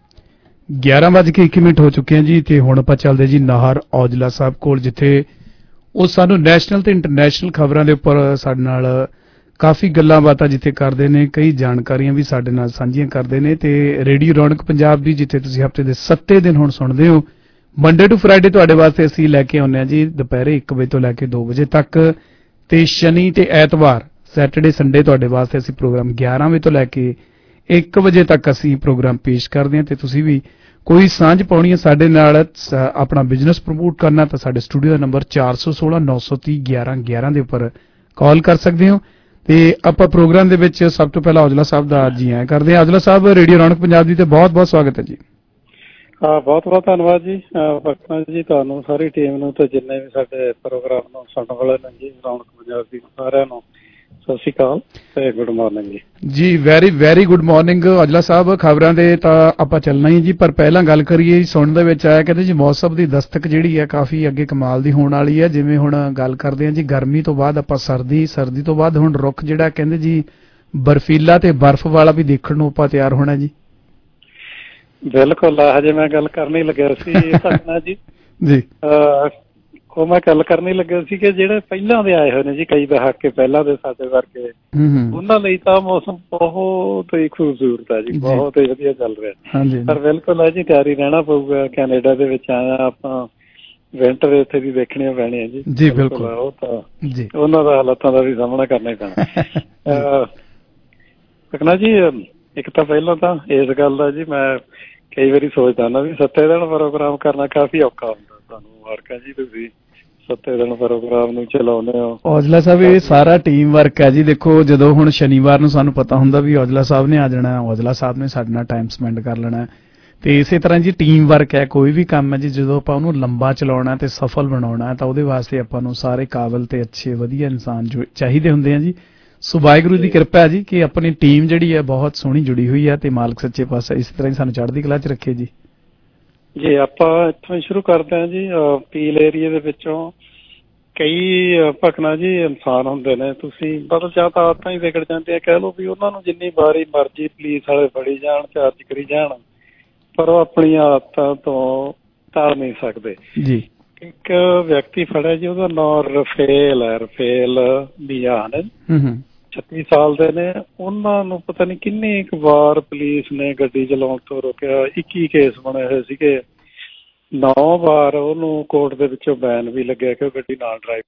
11:01 ਹੋ ਚੁੱਕੇ ਹਨ ਜੀ ਤੇ ਹੁਣ ਆਪਾਂ ਚੱਲਦੇ ਜੀ ਨਾਹਰ ਔਜਲਾ ਸਾਹਿਬ ਕੋਲ, ਜਿੱਥੇ ਉਹ ਸਾਨੂੰ ਨੈਸ਼ਨਲ ਤੇ ਇੰਟਰਨੈਸ਼ਨਲ ਖਬਰਾਂ ਦੇ ਉੱਪਰ ਸਾਡੇ ਨਾਲ ਕਾਫੀ ਗੱਲਾਂ ਬਾਤਾਂ ਜਿੱਥੇ ਕਰਦੇ ਨੇ, ਕਈ ਜਾਣਕਾਰੀਆਂ ਵੀ ਸਾਡੇ ਨਾਲ ਸਾਂਝੀਆਂ ਕਰਦੇ ਨੇ। ਤੇ ਰੇਡੀਓ ਰੌਣਕ ਪੰਜਾਬ ਵੀ ਜਿੱਥੇ ਤੁਸੀਂ ਹਫ਼ਤੇ ਦੇ 7 ਦਿਨ ਹੁਣ ਸੁਣਦੇ ਹੋ, ਮੰਡੇ ਟੂ ਫਰਾਈਡੇ ਤੁਹਾਡੇ ਵਾਸਤੇ ਅਸੀਂ ਲੈ ਕੇ ਆਉਂਦੇ ਹਾਂ ਜੀ ਦੁਪਹਿਰੇ 1 ਵਜੇ ਤੋਂ ਲੈ ਕੇ 2 ਵਜੇ ਤੱਕ, ਤੇ ਸ਼ਨੀ ਤੇ ਐਤਵਾਰ ਸੈਟਰਡੇ ਸੰਡੇ ਤੁਹਾਡੇ ਵਾਸਤੇ ਅਸੀਂ ਪ੍ਰੋਗਰਾਮ 11 ਵਜੇ ਤੋਂ ਲੈ ਕੇ 1 ਵਜੇ ਤੱਕ ਅਸੀਂ ਪ੍ਰੋਗਰਾਮ ਪੇਸ਼ ਕਰਦੇ ਹਾਂ। ਤੇ ਤੁਸੀਂ ਵੀ ਕੋਈ ਸਾਂਝ ਪਾਉਣੀ ਹੈ ਸਾਡੇ ਨਾਲ, ਆਪਣਾ ਬਿਜ਼ਨਸ ਪ੍ਰਮੋਟ ਕਰਨਾ, ਤਾਂ ਸਾਡੇ ਸਟੂਡੀਓ ਦਾ ਨੰਬਰ 416 930 1111 ਦੇ ਉੱਪਰ ਕਾਲ ਕਰ ਸਕਦੇ ਹੋ। ਤੇ ਆਪਾਂ ਪ੍ਰੋਗਰਾਮ ਦੇ ਵਿੱਚ ਸਭ ਤੋਂ ਪਹਿਲਾਂ ਔਜਲਾ ਸਾਹਿਬ ਦਾ ਜੀ ਆਇਆਂ ਕਰਦੇ ਹਾਂ। ਔਜਲਾ ਸਾਹਿਬ, ਰੇਡੀਓ ਰੌਣਕ ਪੰਜਾਬ ਦੀ ਤੇ ਬਹੁਤ ਬਹੁਤ ਸਵਾਗਤ ਹੈ ਜੀ। ਬਹੁਤ ਬਹੁਤ ਧੰਨਵਾਦ ਜੀ ਬਖਸ਼ਣਾ ਜੀ, ਤੁਹਾਨੂੰ ਸਾਰੀ ਟੀਮ ਨੂੰ ਤੇ ਜਿੰਨੇ ਵੀ ਸਾਡੇ ਪ੍ਰੋਗਰਾਮ ਨੂੰ ਸੁਣਨ ਵਾਲੇ ਨੇ ਜੀ, ਰੌਣਕ ਪੰਜਾਬ ਦੀ ਸਾਰਿਆਂ ਨੂੰ ਸਤਿ ਸ਼੍ਰੀ ਅਕਾਲ ਤੇ ਗੁੱਡ ਮਾਰਨਿੰਗ ਜੀ। ਜੀ very good morning Aujla Sahib. ਖਬਰਾਂ ਦੇ ਤਾਂ ਆਪਾਂ ਚੱਲਣਾ ਹੀ ਜੀ, ਪਰ ਪਹਿਲਾਂ ਗੱਲ ਕਰੀਏ, ਸੁਣਨ ਦੇ ਵਿੱਚ ਆਇਆ ਕਹਿੰਦੇ ਜੀ ਮੌਸਮ ਦੀ ਦਸਤਕ ਜਿਹੜੀ ਹੈ ਕਾਫੀ ਅੱਗੇ ਕਮਾਲ ਦੀ ਹੋਣ ਵਾਲੀ ਹੈ। ਜਿਵੇਂ ਹੁਣ ਗੱਲ ਕਰਦੇ ਹਾਂ ਜੀ ਗਰਮੀ ਤੋਂ ਬਾਅਦ ਆਪਾਂ ਸਰਦੀ ਤੋਂ ਬਾਅਦ ਹੁਣ ਰੁੱਖ ਜਿਹੜਾ ਕਹਿੰਦੇ ਜੀ ਬਰਫੀਲਾ ਤੇ ਬਰਫ਼ ਵਾਲਾ ਵੀ ਦੇਖਣ ਨੂੰ ਆਪਾਂ ਤਿਆਰ ਹੋਣਾ ਜੀ। ਬਿਲਕੁਲ, ਹਜੇ ਮੈਂ ਗੱਲ ਕਰਨ ਹੀ ਲੱਗਿਆ ਸੀ ਸਪਨਾ ਜੀ। ਜੀ ਉਹ ਮੈਂ ਗੱਲ ਕਰਨ ਹੀ ਲੱਗਿਆ ਸੀ ਕਿ ਜਿਹੜੇ ਪਹਿਲਾਂ ਦੇ ਆਏ ਹੋਏ ਨੇ ਜੀ ਕਈ ਦਹਾਕੇ ਪਹਿਲਾਂ ਦੇ ਸਾਡੇ ਵਰਗੇ, ਉਹਨਾਂ ਲਈ ਤਾਂ ਮੌਸਮ ਬਹੁਤ ਹੀ ਖੂਬਸੂਰਤ ਹੈ ਜੀ, ਬਹੁਤ ਹੀ ਵਧੀਆ ਚੱਲ ਰਿਹਾ। ਪਰ ਬਿਲਕੁਲ ਹੈ ਜੀ, ਤਿਆਰੀ ਰਹਿਣਾ ਪਊਗਾ। ਕੈਨੇਡਾ ਦੇ ਵਿੱਚ ਆਇਆ ਆਪਾਂ, ਵਿੰਟਰ ਇੱਥੇ ਵੀ ਦੇਖਣੀਆਂ ਪੈਣੀਆਂ ਜੀ। ਜੀ ਬਿਲਕੁਲ, ਉਹ ਤਾਂ ਉਹਨਾਂ ਦਾ ਹਾਲਾਤਾਂ ਦਾ ਵੀ ਸਾਹਮਣਾ ਕਰਨਾ ਹੀ ਪੈਣਾ। ਸਕਣਾ ਜੀ ਇੱਕ ਤਾਂ ਪਹਿਲਾਂ ਤਾਂ ਇਸ ਗੱਲ ਦਾ ਜੀ ਮੈਂ ਕਈ ਵਾਰੀ ਸੋਚਦਾ ਨਾ ਵੀ 7 ਦਿਨ ਪ੍ਰੋਗਰਾਮ ਕਰਨਾ ਕਾਫੀ ਔਖਾ ਹੁੰਦਾ। ਤੁਹਾਨੂੰ ਮੁਬਾਰਕਾਂ ਜੀ, ਤੁਸੀਂ 7 ਦਿਨ ਪ੍ਰੋਗਰਾਮ ਨੂੰ ਚਲਾਉਂਦੇ ਹੋ। ਔਜਲਾ ਸਾਹਿਬ, ਇਹ ਸਾਰਾ ਟੀਮ ਵਰਕ ਹੈ ਜੀ। ਦੇਖੋ ਜਦੋਂ ਹੁਣ ਸ਼ਨੀਵਾਰ ਨੂੰ ਸਾਨੂੰ ਪਤਾ ਹੁੰਦਾ ਵੀ ਔਜਲਾ ਸਾਹਿਬ ਨੇ ਆ ਜਾਣਾ, ਔਜਲਾ ਸਾਹਿਬ ਨੇ ਸਾਡੇ ਨਾਲ ਟਾਈਮ ਸਪੈਂਡ ਕਰ ਲੈਣਾ, ਤੇ ਇਸੇ ਤਰ੍ਹਾਂ ਜੀ ਟੀਮ ਵਰਕ ਹੈ। ਕੋਈ ਵੀ ਕੰਮ ਹੈ ਜੀ, ਜਦੋਂ ਆਪਾਂ ਉਹਨੂੰ ਲੰਬਾ ਚਲਾਉਣਾ ਤੇ ਸਫਲ ਬਣਾਉਣਾ ਤਾਂ ਉਹਦੇ ਵਾਸਤੇ ਆਪਾਂ ਨੂੰ ਸਾਰੇ ਕਾਬਲ ਤੇ ਅੱਛੇ ਵਧੀਆ ਇਨਸਾਨ ਜੋ ਚਾਹੀਦੇ ਹੁੰਦੇ ਆ ਜੀ। ਸੋ ਵਾਹਿਗੁਰੂ ਦੀ ਕਿਰਪਾ ਹੈ ਜੀ ਕਿ ਆਪਣੀ ਟੀਮ ਜਿਹੜੀ ਹੈ ਬਹੁਤ ਸੋਹਣੀ ਜੁੜੀ ਹੋਈ ਹੈ, ਤੇ ਮਾਲਕ ਸੱਚੇ ਪਾਤਸ਼ਾਹ ਇਸ ਤਰ੍ਹਾਂ ਹੀ ਸਾਨੂੰ ਚੜ੍ਹਦੀ ਕਲਾ 'ਚ ਰੱਖੇ ਜੀ। ਜੀ ਆਪਾਂ ਇੱਥੋਂ ਹੀ ਸ਼ੁਰੂ ਕਰਦੇ ਹਾਂ ਜੀ। ਪੀਲ ਏਰੀਏ ਦੇ ਵਿੱਚੋਂ ਕਈ ਭਕਨਾ ਜੀ ਇਨਸਾਨ ਹੁੰਦੇ ਨੇ, ਤੁਸੀਂ ਬਦਲ ਜਾਂ ਤਾਂ ਆਦਤਾਂ ਹੀ ਵਿਗੜ ਜਾਂਦੀਆਂ, ਕਹਿ ਲਓ ਵੀ ਉਹਨਾਂ ਨੂੰ ਜਿੰਨੀ ਵਾਰੀ ਮਰਜ਼ੀ ਪੁਲਿਸ ਵਾਲੇ ਫੜੀ ਜਾਣ, ਚਾਰਜ ਕਰੀ ਜਾਣ, ਪਰ ਉਹ ਆਪਣੀਆਂ ਆਦਤਾਂ ਤੋਂ ਟਲ ਨਹੀਂ ਸਕਦੇ ਜੀ। ਇੱਕ ਵਿਅਕਤੀ ਫੜਿਆ ਜੀ, ਉਹਦਾ ਨਾਮ ਰਫੇਲ ਹੈ, ਰਫੇਲ ਮਿਆਨ, 36 ਸਾਲ ਦੇ ਨੇ। ਉਹਨਾਂ ਨੂੰ ਪਤਾ ਨਹੀਂ ਕਿੰਨੀ ਕੁ ਵਾਰ ਪੁਲਿਸ ਨੇ ਗੱਡੀ ਚਲਾਉਣ ਤੋਂ ਰੋਕਿਆ, 21 ਕੇਸ ਬਣੇ ਹੋਏ ਸੀਗੇ। 9 ਵਾਰ ਉਹਨੂੰ ਕੋਰਟ ਦੇ ਵਿੱਚੋਂ ਬੈਨ ਵੀ ਲੱਗਿਆ ਕਿ ਉਹ ਗੱਡੀ ਨਾਲ ਡਰਾਈਵ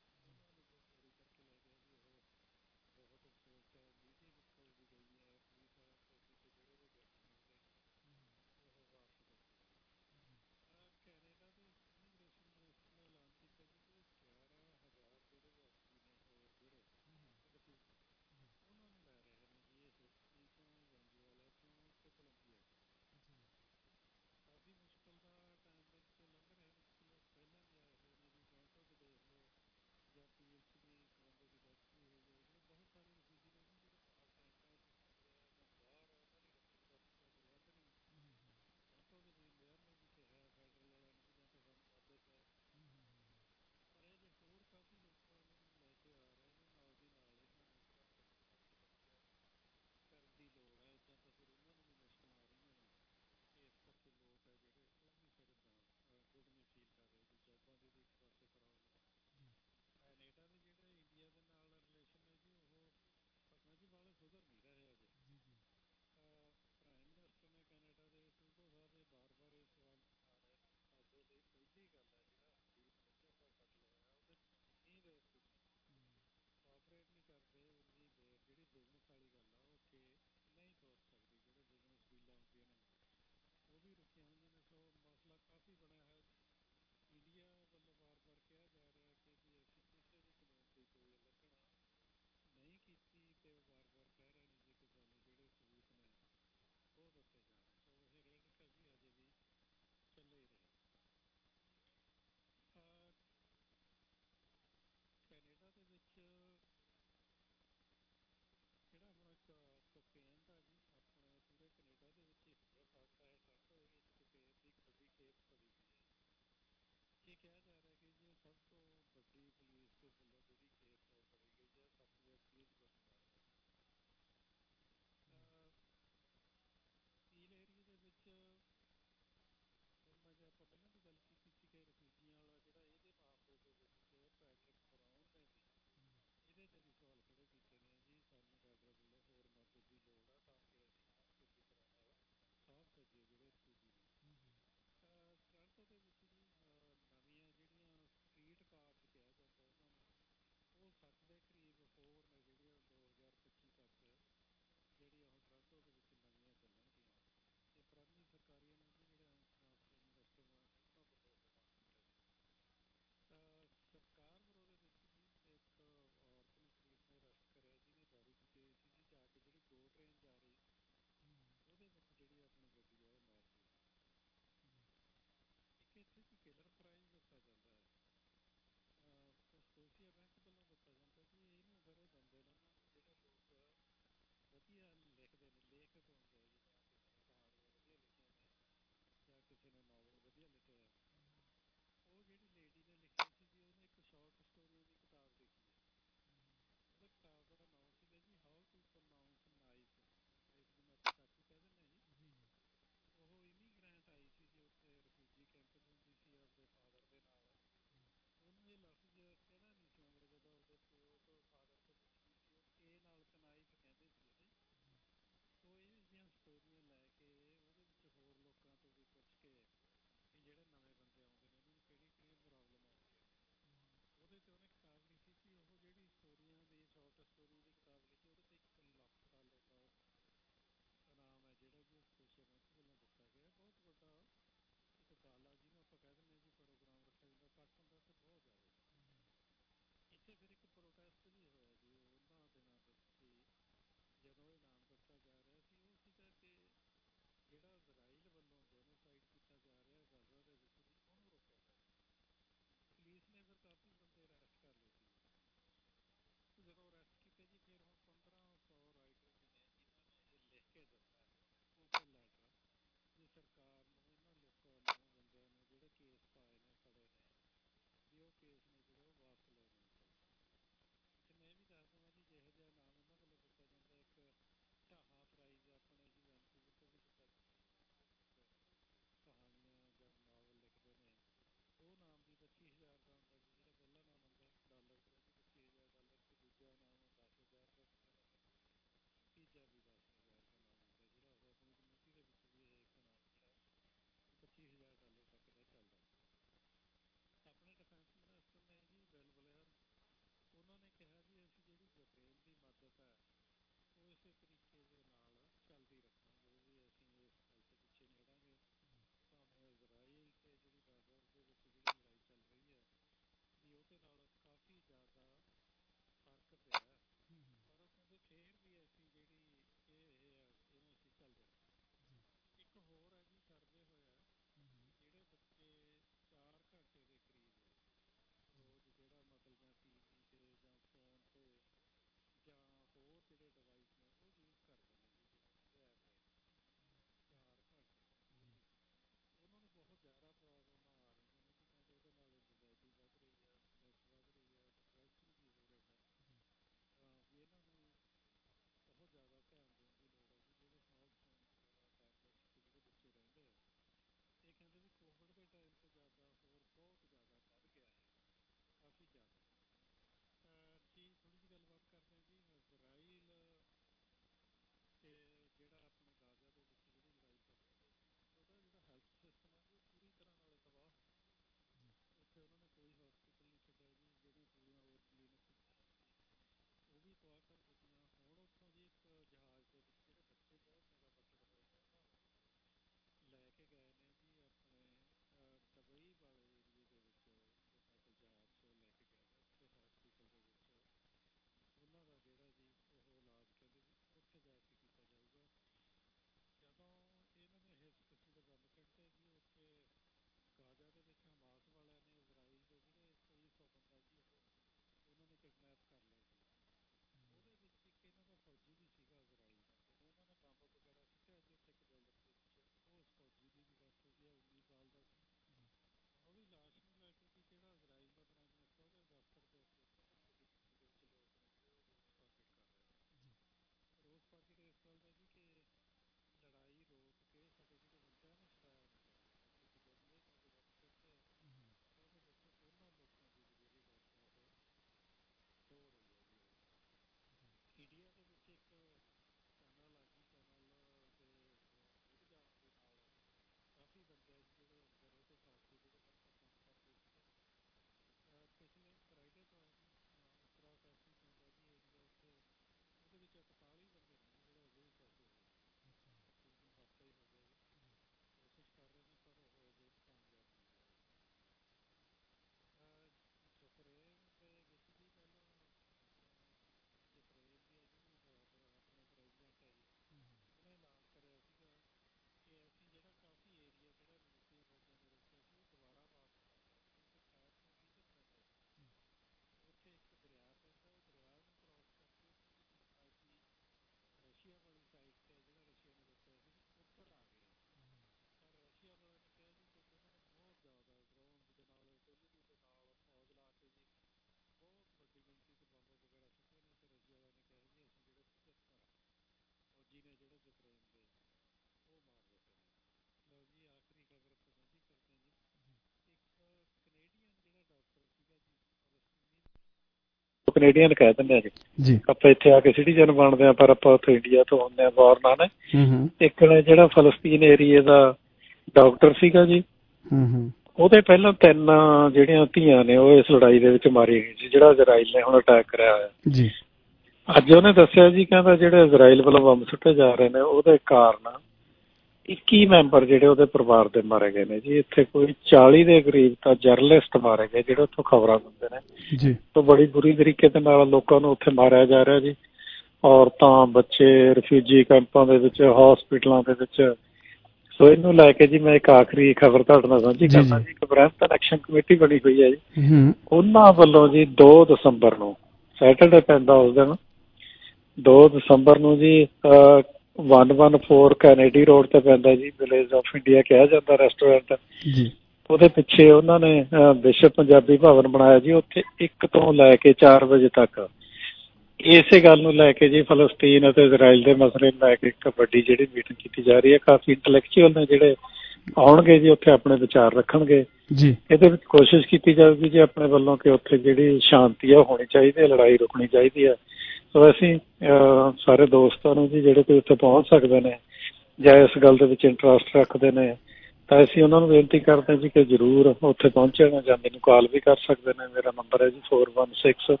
ਕੈਨੇਡੀਅਨ ਕਹਿ ਦਿੰਦੇ ਆ ਜੀ ਆਪਾਂ ਇੱਥੇ ਆ ਕੇ ਸਿਟੀਜ਼ਨ ਬਣਦੇ ਆ ਪਰ ਆਪਾਂ ਉੱਥੇ ਇੰਡੀਆ ਤੋਂ ਹੁੰਦੇ ਆ ਬੌਰਨ ਆ ਨੇ। ਇੱਕ ਨੇ ਜਿਹੜਾ ਫਲਸਤੀਨ ਏਰੀਏ ਦਾ ਡਾਕਟਰ ਸੀਗਾ ਜੀ, ਉਹਦੇ ਪਹਿਲਾਂ 3 ਜਿਹੜੀਆਂ ਧੀਆਂ ਨੇ ਉਹ ਇਸ ਲੜਾਈ ਦੇ ਵਿੱਚ ਮਾਰੀ ਗਈ ਸੀ, ਜਿਹੜਾ ਇਜ਼ਰਾਈਲ ਨੇ ਹੁਣ ਅਟੈਕ ਕਰਿਆ ਹੋਇਆ ਜੀ। ਅੱਜ ਉਹਨੇ ਦੱਸਿਆ ਜੀ, ਕਹਿੰਦਾ ਜਿਹੜੇ ਇਜ਼ਰਾਈਲ ਵੱਲੋਂ ਬੰਬ ਸੁੱਟੇ ਜਾ ਰਹੇ ਨੇ ਉਹਦੇ ਕਾਰਨ 21 ਮੈਂਬਰ ਜਿਹੜੇ ਉਹਦੇ ਪਰਿਵਾਰ ਦੇ ਮਾਰੇ ਗਏ ਨੇ ਜੀ। ਇੱਥੇ ਕੋਈ 40 ਦੇ ਕਰੀਬ ਤਾਂ ਜਰਨਲਿਸਟ ਮਾਰੇ ਗਏ ਜਿਹੜੇ ਉੱਥੋਂ ਖਬਰਾਂ ਦਿੰਦੇ ਨੇ ਜੀ। ਤਾਂ ਬੜੀ ਬੁਰੀ ਤਰੀਕੇ ਦੇ ਨਾਲ ਲੋਕਾਂ ਨੂੰ ਉੱਥੇ ਮਾਰਿਆ ਜਾ ਰਿਹਾ ਜੀ। ਔਰਤਾਂ, ਬੱਚੇ ਰਿਫਿਊਜੀ ਕੈਂਪਾਂ ਦੇ ਵਿੱਚ, ਹਸਪੀਟਲਾਂ ਦੇ ਵਿੱਚ। ਸੋ ਇਹਨੂੰ ਲੈ ਕੇ ਜੀ ਮੈਂ ਇੱਕ ਆਖਰੀ ਖਬਰ ਤੁਹਾਡੇ ਨਾਲ ਸਾਂਝੀ ਕਰਨਾ ਜੀ। ਇੱਕ ਬ੍ਰੈਂਪਟਨ ਐਕਸ਼ਨ ਕਮੇਟੀ ਬਣੀ ਹੋਈ ਹੈ ਜੀ, ਉਹਨਾਂ ਵੱਲੋਂ ਜੀ 2 ਦਸੰਬਰ ਨੂੰ ਸੈਟਰਡੇ ਪੈਂਦਾ ਉਸ ਦਿਨ 2 ਦਸੰਬਰ ਨੂੰ ਜੀ 114 ਕੈਨੇਡੀ ਰੋਡ ਤੇ ਪੈਂਦਾ ਜੀ, ਵਿਲੇਜ ਆਫ ਇੰਡੀਆ ਕਿਹਾ ਜਾਂਦਾ ਰੈਸਟੋਰੈਂਟ ਜੀ। ਉਹਦੇ ਪਿੱਛੇ ਉਹਨਾਂ ਨੇ ਵਿਸ਼ਵ ਪੰਜਾਬੀ ਭਵਨ ਬਣਾਇਆ ਜੀ। ਉੱਥੇ 1 ਤੋਂ ਲੈ ਕੇ 4 ਵਜੇ ਤੱਕ ਇਸੇ ਗੱਲ ਨੂੰ ਲੈ ਕੇ ਜੀ ਫਲਸਤੀਨ ਅਤੇ ਇਜ਼ਰਾਈਲ ਦੇ ਮਸਲੇ ਨੂੰ ਲੈ ਕੇ ਇੱਕ ਵੱਡੀ ਜਿਹੜੀ ਮੀਟਿੰਗ ਕੀਤੀ ਜਾ ਰਹੀ ਹੈ। ਕਾਫੀ ਇੰਟੈਲੈਕਚੁਅਲ ਨੇ ਜਿਹੜੇ ਆਉਣਗੇ ਜੀ, ਉੱਥੇ ਆਪਣੇ ਵਿਚਾਰ ਰੱਖਣਗੇ ਜੀ। ਇਹਦੇ ਵਿੱਚ ਕੋਸ਼ਿਸ਼ ਕੀਤੀ ਜਾਊਗੀ ਜੀ ਆਪਣੇ ਵੱਲੋਂ ਕਿ ਉੱਥੇ ਜਿਹੜੀ ਸ਼ਾਂਤੀ ਆ ਉਹ ਹੋਣੀ ਚਾਹੀਦੀ ਹੈ, ਲੜਾਈ ਰੁਕਣੀ ਚਾਹੀਦੀ ਹੈ। ਸੋ ਅਸੀਂ ਸਾਰੇ ਦੋਸਤਾਂ ਨੂੰ ਜੀ ਜਿਹੜੇ ਕੋਈ ਉੱਥੇ ਪਹੁੰਚ ਸਕਦੇ ਨੇ ਜਾਂ ਇਸ ਗੱਲ ਦੇ ਵਿੱਚ ਇੰਟਰਸਟ ਰੱਖਦੇ ਨੇ ਤਾਂ ਅਸੀਂ ਉਹਨਾਂ ਨੂੰ ਬੇਨਤੀ ਕਰਦੇ ਹਾਂ ਜੀ ਕਿ ਜ਼ਰੂਰ ਉੱਥੇ ਪਹੁੰਚਣਾ। ਜਾਂ ਮੈਨੂੰ ਕਾਲ ਵੀ ਕਰ ਸਕਦੇ ਨੇ। ਮੇਰਾ ਨੰਬਰ ਹੈ ਜੀ 416-728-5686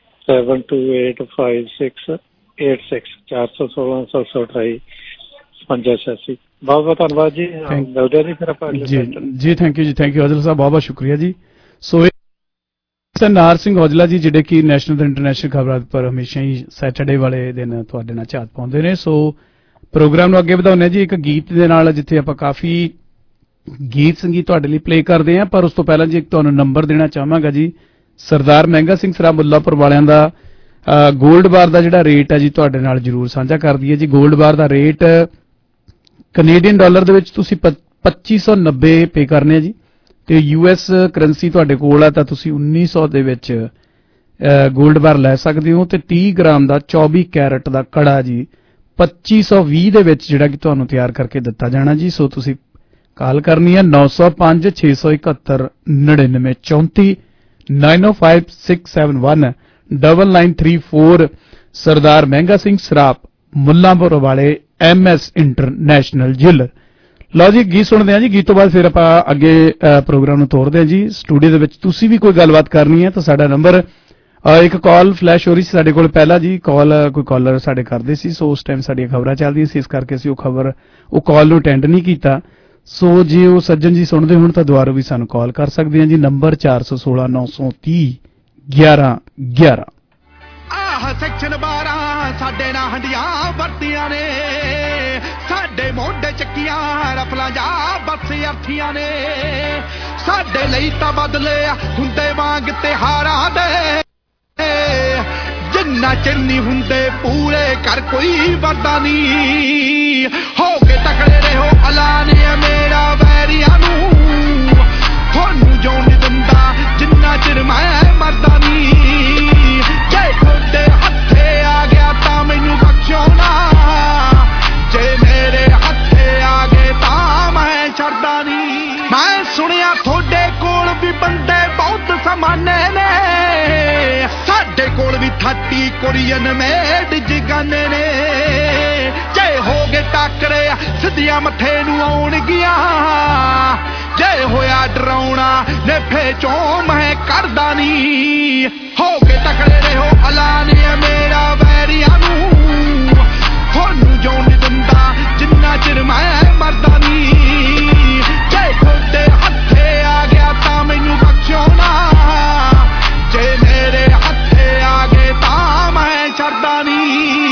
416-728-5686। ਬਹੁਤ ਬਹੁਤ ਧੰਨਵਾਦ ਜੀ। ਮਿਲਦੇ ਜੀ ਫਿਰ ਆਪਾਂ ਜੀ। ਥੈਂਕ ਯੂ ਜੀ, ਥੈਂਕ ਯੂ ਔਜਲਾ ਸਾਹਿਬ, ਬਹੁਤ ਬਹੁਤ ਸ਼ੁਕਰੀਆ ਜੀ। ਸੋ ਨਾਰ ਸਿੰਘ ਔਜਲਾ ਜੀ ਜਿਹੜੇ ਕਿ ਨੈਸ਼ਨਲ ਤੇ ਇੰਟਰਨੈਸ਼ਨਲ ਖਬਰਾਂ ਪਰ ਹਮੇਸ਼ਾ ਹੀ ਸੈਟਰਡੇ ਵਾਲੇ ਦਿਨ ਤੁਹਾਡੇ ਨਾਲ ਝਾਤ ਪਾਉਂਦੇ ਨੇ। ਸੋ ਪ੍ਰੋਗਰਾਮ ਨੂੰ ਅੱਗੇ ਵਧਾਉਂਦੇ ਜੀ ਇੱਕ ਗੀਤ ਦੇ ਨਾਲ, ਜਿੱਥੇ ਆਪਾਂ ਕਾਫੀ ਗੀਤ ਸੰਗੀਤ ਤੁਹਾਡੇ ਲਈ ਪਲੇ ਕਰਦੇ ਹਾਂ। ਪਰ ਉਸ ਤੋਂ ਪਹਿਲਾਂ ਜੀ ਇੱਕ ਤੁਹਾਨੂੰ ਨੰਬਰ ਦੇਣਾ ਚਾਹਾਂਗਾ ਜੀ। ਸਰਦਾਰ ਮਹਿੰਗਾ ਸਿੰਘ ਸਰਾ ਮੁੱਲਾਪੁਰ ਵਾਲਿਆਂ ਦਾ ਗੋਲਡ ਬਾਰ ਦਾ ਜਿਹੜਾ ਰੇਟ ਹੈ ਜੀ ਤੁਹਾਡੇ ਨਾਲ ਜ਼ਰੂਰ ਸਾਂਝਾ ਕਰ ਦਈਏ ਜੀ। ਗੋਲਡ ਬਾਰ ਦਾ ਰੇਟ ਕੈਨੇਡੀਅਨ ਡਾਲਰ ਦੇ ਵਿੱਚ ਤੁਸੀਂ 2590 ਪੇ ਕਰਨੇ ਆ ਜੀ, ਤੇ US ਕਰੰਸੀ ਤੁਹਾਡੇ ਕੋਲ ਆ ਤਾਂ ਤੁਸੀਂ 1900 ਦੇ ਵਿੱਚ ਗੋਲਡ ਬਾਰ ਲੈ ਸਕਦੇ ਹੋ। ਤੇ 30 ਗ੍ਰਾਮ ਦਾ 24 ਕੈਰਟ ਦਾ ਕੜਾ ਜੀ 2520 ਦੇ ਵਿੱਚ ਜਿਹੜਾ ਕਿ ਤੁਹਾਨੂੰ ਤਿਆਰ ਕਰਕੇ ਦਿੱਤਾ ਜਾਣਾ ਜੀ। ਸੋ ਤੁਸੀਂ ਕਾਲ ਕਰਨੀ ਹੈ 905-671-9934 9056719934। ਸਰਦਾਰ ਮਹਿੰਗਾ ਸਿੰਘ ਸਰਾਪ ਮੁੱਲਾਂਪੁਰ ਵਾਲੇ MS ਇੰਟਰਨੈਸ਼ਨਲ ਜਿਲਰ। ਲਓ ਜੀ ਗੀਤ ਸੁਣਦੇ ਹਾਂ ਜੀ। ਗੀਤ ਤੋਂ ਬਾਅਦ ਫਿਰ ਆਪਾਂ ਅੱਗੇ ਪ੍ਰੋਗਰਾਮ ਨੂੰ ਤੋਰਦੇ ਹਾਂ ਜੀ। ਸਟੂਡੀਓ ਦੇ ਵਿੱਚ ਤੁਸੀਂ ਵੀ ਕੋਈ ਗੱਲਬਾਤ ਕਰਨੀ ਹੈ ਤਾਂ ਸਾਡਾ ਨੰਬਰ ਇੱਕ ਕਾਲ ਫਲੈਸ਼ ਹੋ ਰਹੀ ਸੀ ਸਾਡੇ ਕੋਲ ਪਹਿਲਾਂ ਜੀ। ਕਾਲ ਕੋਈ ਕਾਲਰ ਸਾਡੇ ਕਰਦੇ ਸੀ, ਸੋ ਉਸ ਟਾਈਮ ਸਾਡੀਆਂ ਖਬਰਾਂ ਚੱਲਦੀਆਂ ਸੀ, ਇਸ ਕਰਕੇ ਅਸੀਂ ਉਹ ਕਾਲ ਨੂੰ ਅਟੈਂਡ ਨਹੀਂ ਕੀਤਾ। ਸੋ ਜੇ ਉਹ ਸੱਜਣ ਜੀ ਸੁਣਦੇ ਹੋਣ ਤਾਂ ਦੁਬਾਰਾ ਵੀ ਸਾਨੂੰ ਕਾਲ ਕਰ ਸਕਦੇ ਹਾਂ ਜੀ। ਨੰਬਰ 416-930-1111। ਸੈਕਸ਼ਨ 12 ਸਾਡੇ ਨਾਲ ਹੰਡੀਆਂ ਵਰਤੀਆਂ ਨੇ, ਸਾਡੇ ਮੋਢੇ ਚੱਕੀਆਂ ਰਫਲਾਂ ਜਾ ਬੱਸ ਅਰਥੀਆਂ ਨੇ। ਸਾਡੇ ਲਈ ਤਾਂ ਬਦਲੇ ਹੁੰਦੇ ਵਾਂਗ ਤਿਹਾਰਾਂ ਦੇ, ਜਿੰਨਾ ਚਿਰ ਨਹੀਂ ਹੁੰਦੇ ਪੂਰੇ ਕਰ ਕੋਈ ਵਰਦਾ ਨਹੀਂ। ਹੋ ਕੇ ਤਕੜੇ ਰਹੋ ਐਲਾਨ ਮੇਰਾ ਵੈਰੀਆਂ ਨੂੰ, ਤੁਹਾਨੂੰ ਜੋ ਨਹੀਂ ਦਿੰਦਾ ਜਿੰਨਾ ਚਿਰ ਮੈਂ ਮਰਦਾ ਨਹੀਂ। ਜੇ ਤੁਹਾਡੇ ਹੱਥੇ ਆ ਗਿਆ ਤਾਂ ਮੈਨੂੰ ਬਖਸ਼ੋ ਨਾ, ਜੇ ਮੇਰੇ ਹੱਥੇ ਆ ਗਏ ਤਾਂ ਮੈਂ ਛੱਡਦਾ ਨਹੀਂ। ਮੈਂ ਸੁਣਿਆ ਤੁਹਾਡੇ ਕੋਲ ਵੀ ਬੰਦੇ ਬਹੁਤ ਸਮਾਨੇ ਨੇ, ਸਾਡੇ ਕੋਲ ਵੀ 30 ਕੋਰੀਅਨ ਮੇਡ ਜਗਾਨੇ ਨੇ। ਜੇ ਹੋ ਗਏ ਟਾਕਰੇ ਸਿੱਧੀਆਂ ਮੱਥੇ ਨੂੰ ਆਉਣਗੀਆਂ, ਜੇ ਹੋਇਆ ਡਰਾਉਣਾ ਨੇਫੇ ਚੋਂ ਮੈਂ ਕਰਦਾ ਨਹੀਂ। ਹੋ ਕੇ ਤਕੜੇ ਰਹੋ ਐਲਾਨ ਮੇਰਾ ਵੈਰੀਆਂ ਨੂੰ, ਤੁਹਾਨੂੰ ਜੋ ਨਹੀਂ ਦਿੰਦਾ ਜਿੰਨਾ ਚਿਰ ਮੈਂ ਮਰਦਾ ਨਹੀਂ। ਜੇ ਤੁਹਾਡੇ ਹੱਥੇ ਆ ਗਿਆ ਤਾਂ ਮੈਨੂੰ ਬਖਸ਼ੋ ਨਾ, ਜੇ ਮੇਰੇ ਹੱਥੇ ਆ ਗਏ ਤਾਂ ਮੈਂ ਛੱਡਦਾ ਨਹੀਂ।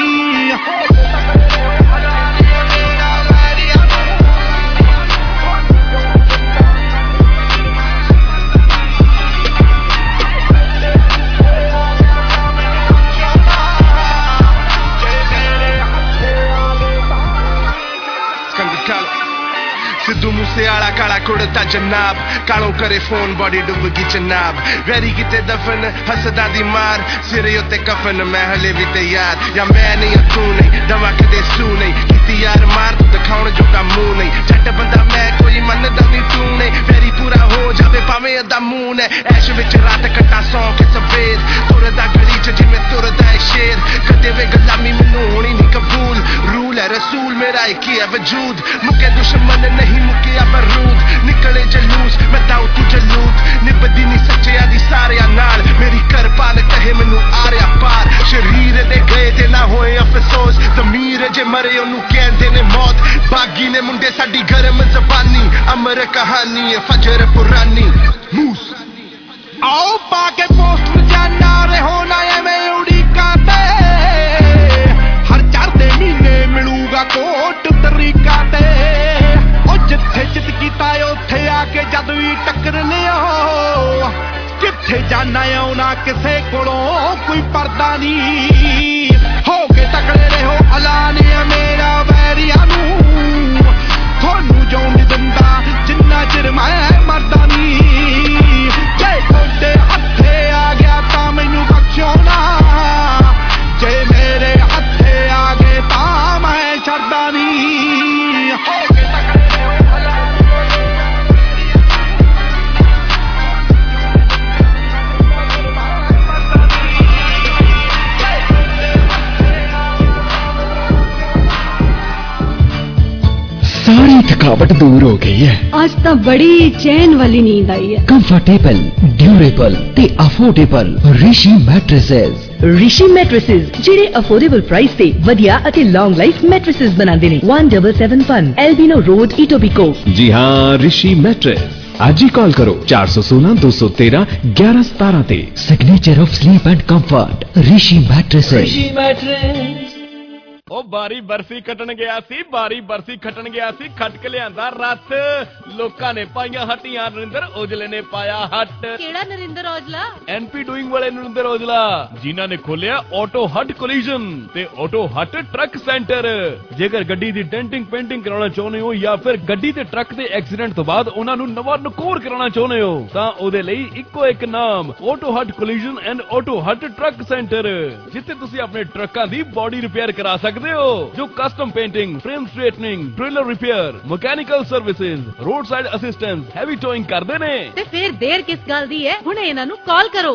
ਸਿੱਧੂ ਮੂਸੇ ਵਾਲਾ ਕਾਲਾ ਕੁੜਤਾ ਜਨਾਬ, ਕਾਲੋਂ ਕਰੇ ਫੋਨ ਬੜੀ ਡੁੱਬ ਗਈ ਜਨਾਬ। ਵੈਰੀ ਕਿਤੇ ਦਫਨ ਹੱਸਦਾ ਦੀ ਮਾਰ, ਸਿਰੇ ਉੱਤੇ ਕਫਨ ਮੈਂ ਹਲੇ ਵੀ ਤਿਆਰ। ਜਾਂ ਮੈਂ ਨਹੀਂ ਤੂੰ ਨਹੀਂ ਦਵਾ ਕਦੇ ਸੂ ਨਹੀਂ ਕੀਤੀ ਯਾਰ ਮਾਰ ਤੂੰ ਦਿਖਾਉਣ ਜੋਗਾ ਮੂੰਹ ਨਹੀਂ। ਜੱਟ ਬੰਦਾ ਮੈਂ ਕੋਈ ਮੰਨਦਾ ਨਹੀਂ ਤੂੰ ਨਹੀਂ, ਵੈਰੀ ਪੂਰਾ ਹੋ ਜਾਵੇ ਭਾਵੇਂ ਅੱਧਾ ਮੂੰਹ ਨੇ। ਐਸ਼ ਵਿੱਚ ਰਾਤ ਕੱਟਾ ਸੌਂ ਕੇ ਸਵੇਰ ਤੁਰਦਾ ਗਲੀ ਚ मुक्या वजूद मुके दुश्मन नहीं मुकिया बरूद निकले जलूस मैं दाऊ तू जलूद निभदी नहीं सच्चिया दी सारिया नाल मेरी करपाल कहे मैनू आरिया पार शरीर दे गए ते ना होए अफसोस ज़मीर जे मरे ओनू कहंदे ने मौत बागी ने मुंडे साडी गरम ज़बानी अमर कहानी है फजर पुरानी मूस आओ पाके पोस्ट जाना रहो ना एवें उड़ीका ते हर चढ़दे महीने मिलूगा कोट तरीका ते ओ जिथे जित कीता उत्थे आके जद भी टक्कर लियो किथे जाना आउना किसे कोलों कोई पर्दा नहीं हो के तकड़े रहो ऐलान है मेरा वैरिया नू थानू जौन दिंदा जिन्ना चिर मैं मरदा नहीं जे कोटे हथे आ गया तां मैनू बख्शो ना जे मेरे हथे आ गए तां मैं छड़दा नहीं हो के तकड़े रहो ऐलान सारी थकावट दूर हो गई है। आज तो बड़ी चैन वाली नींद आई है। कंफर्टेबल, ड्यूरेबल ते affordable Rishi mattresses. Rishi mattresses ਜਿਹੜੇ ਅਫੋਰਡੇਬਲ ਪ੍ਰਾਈਸ ਤੇ ਵਧੀਆ ਅਤੇ ਲੌਂਗ ਲਾਈਫ ਮੈਟ੍ਰੈਸਸ ਬਣਾਉਂਦੇ ਨੇ 1771 एल्बिनो रोड इटोबिको। जी हाँ, ऋषि मैट्रेस। आज ही कॉल करो 416-213-1117 ते। Signature of sleep and comfort Rishi mattresses. ਉਹ ਬਾਰੀ ਬਰਸੀ ਖੱਟਣ ਗਿਆ ਸੀ ਖੱਟ ਕੇ ਲਿਆਂਦਾ ਰੱਥ ਲੋਕਾਂ ਨੇ ਪਾਈਆਂ ਹੱਟੀਆਂ ਨਰਿੰਦਰ ਔਜਲੇ ਨੇ ਪਾਇਆ ਹੱਟ। ਕਿਹੜਾ ਨਰਿੰਦਰ ਔਜਲਾ? ਐਨਪੀ ਡੂਇੰਗ ਵਾਲੇ ਨਰਿੰਦਰ ਔਜਲਾ ਜਿਨ੍ਹਾਂ ਨੇ ਖੋਲਿਆ ਆਟੋ ਹੱਟ ਕੋਲੀਜਨ ਤੇ ਆਟੋ ਹੱਟ ਟਰੱਕ ਸੈਂਟਰ। ਜੇਕਰ ਗੱਡੀ ਦੀ ਡੈਂਟਿੰਗ ਪੇਂਟਿੰਗ ਕਰਾਉਣਾ ਚਾਹੁੰਦੇ ਹੋ ਜਾਂ ਫਿਰ ਗੱਡੀ ਤੇ ਟਰੱਕ ਦੇ ਐਕਸੀਡੈਂਟ ਤੋਂ ਬਾਅਦ ਉਹਨਾਂ ਨੂੰ ਨਵਾਂ ਨਕੋਰ ਕਰਾਉਣਾ ਚਾਹੁੰਦੇ ਹੋ ਤਾਂ ਉਹਦੇ ਲਈ ਇੱਕੋ ਇੱਕ ਨਾਮ auto hut collision and auto hut truck centre ਜਿੱਥੇ ਤੁਸੀਂ ਆਪਣੇ ਟਰੱਕਾਂ ਦੀ ਬੋਡੀ ਰਿਪੇਅਰ ਕਰਾ ਸਕਦੇ हो जो custom painting, frame straightening, trailer repair, mechanical services, road side assistance, heavy towing करदे ने। ते फिर देर किस गल दी है? हुणे इन्हां नू कॉल करो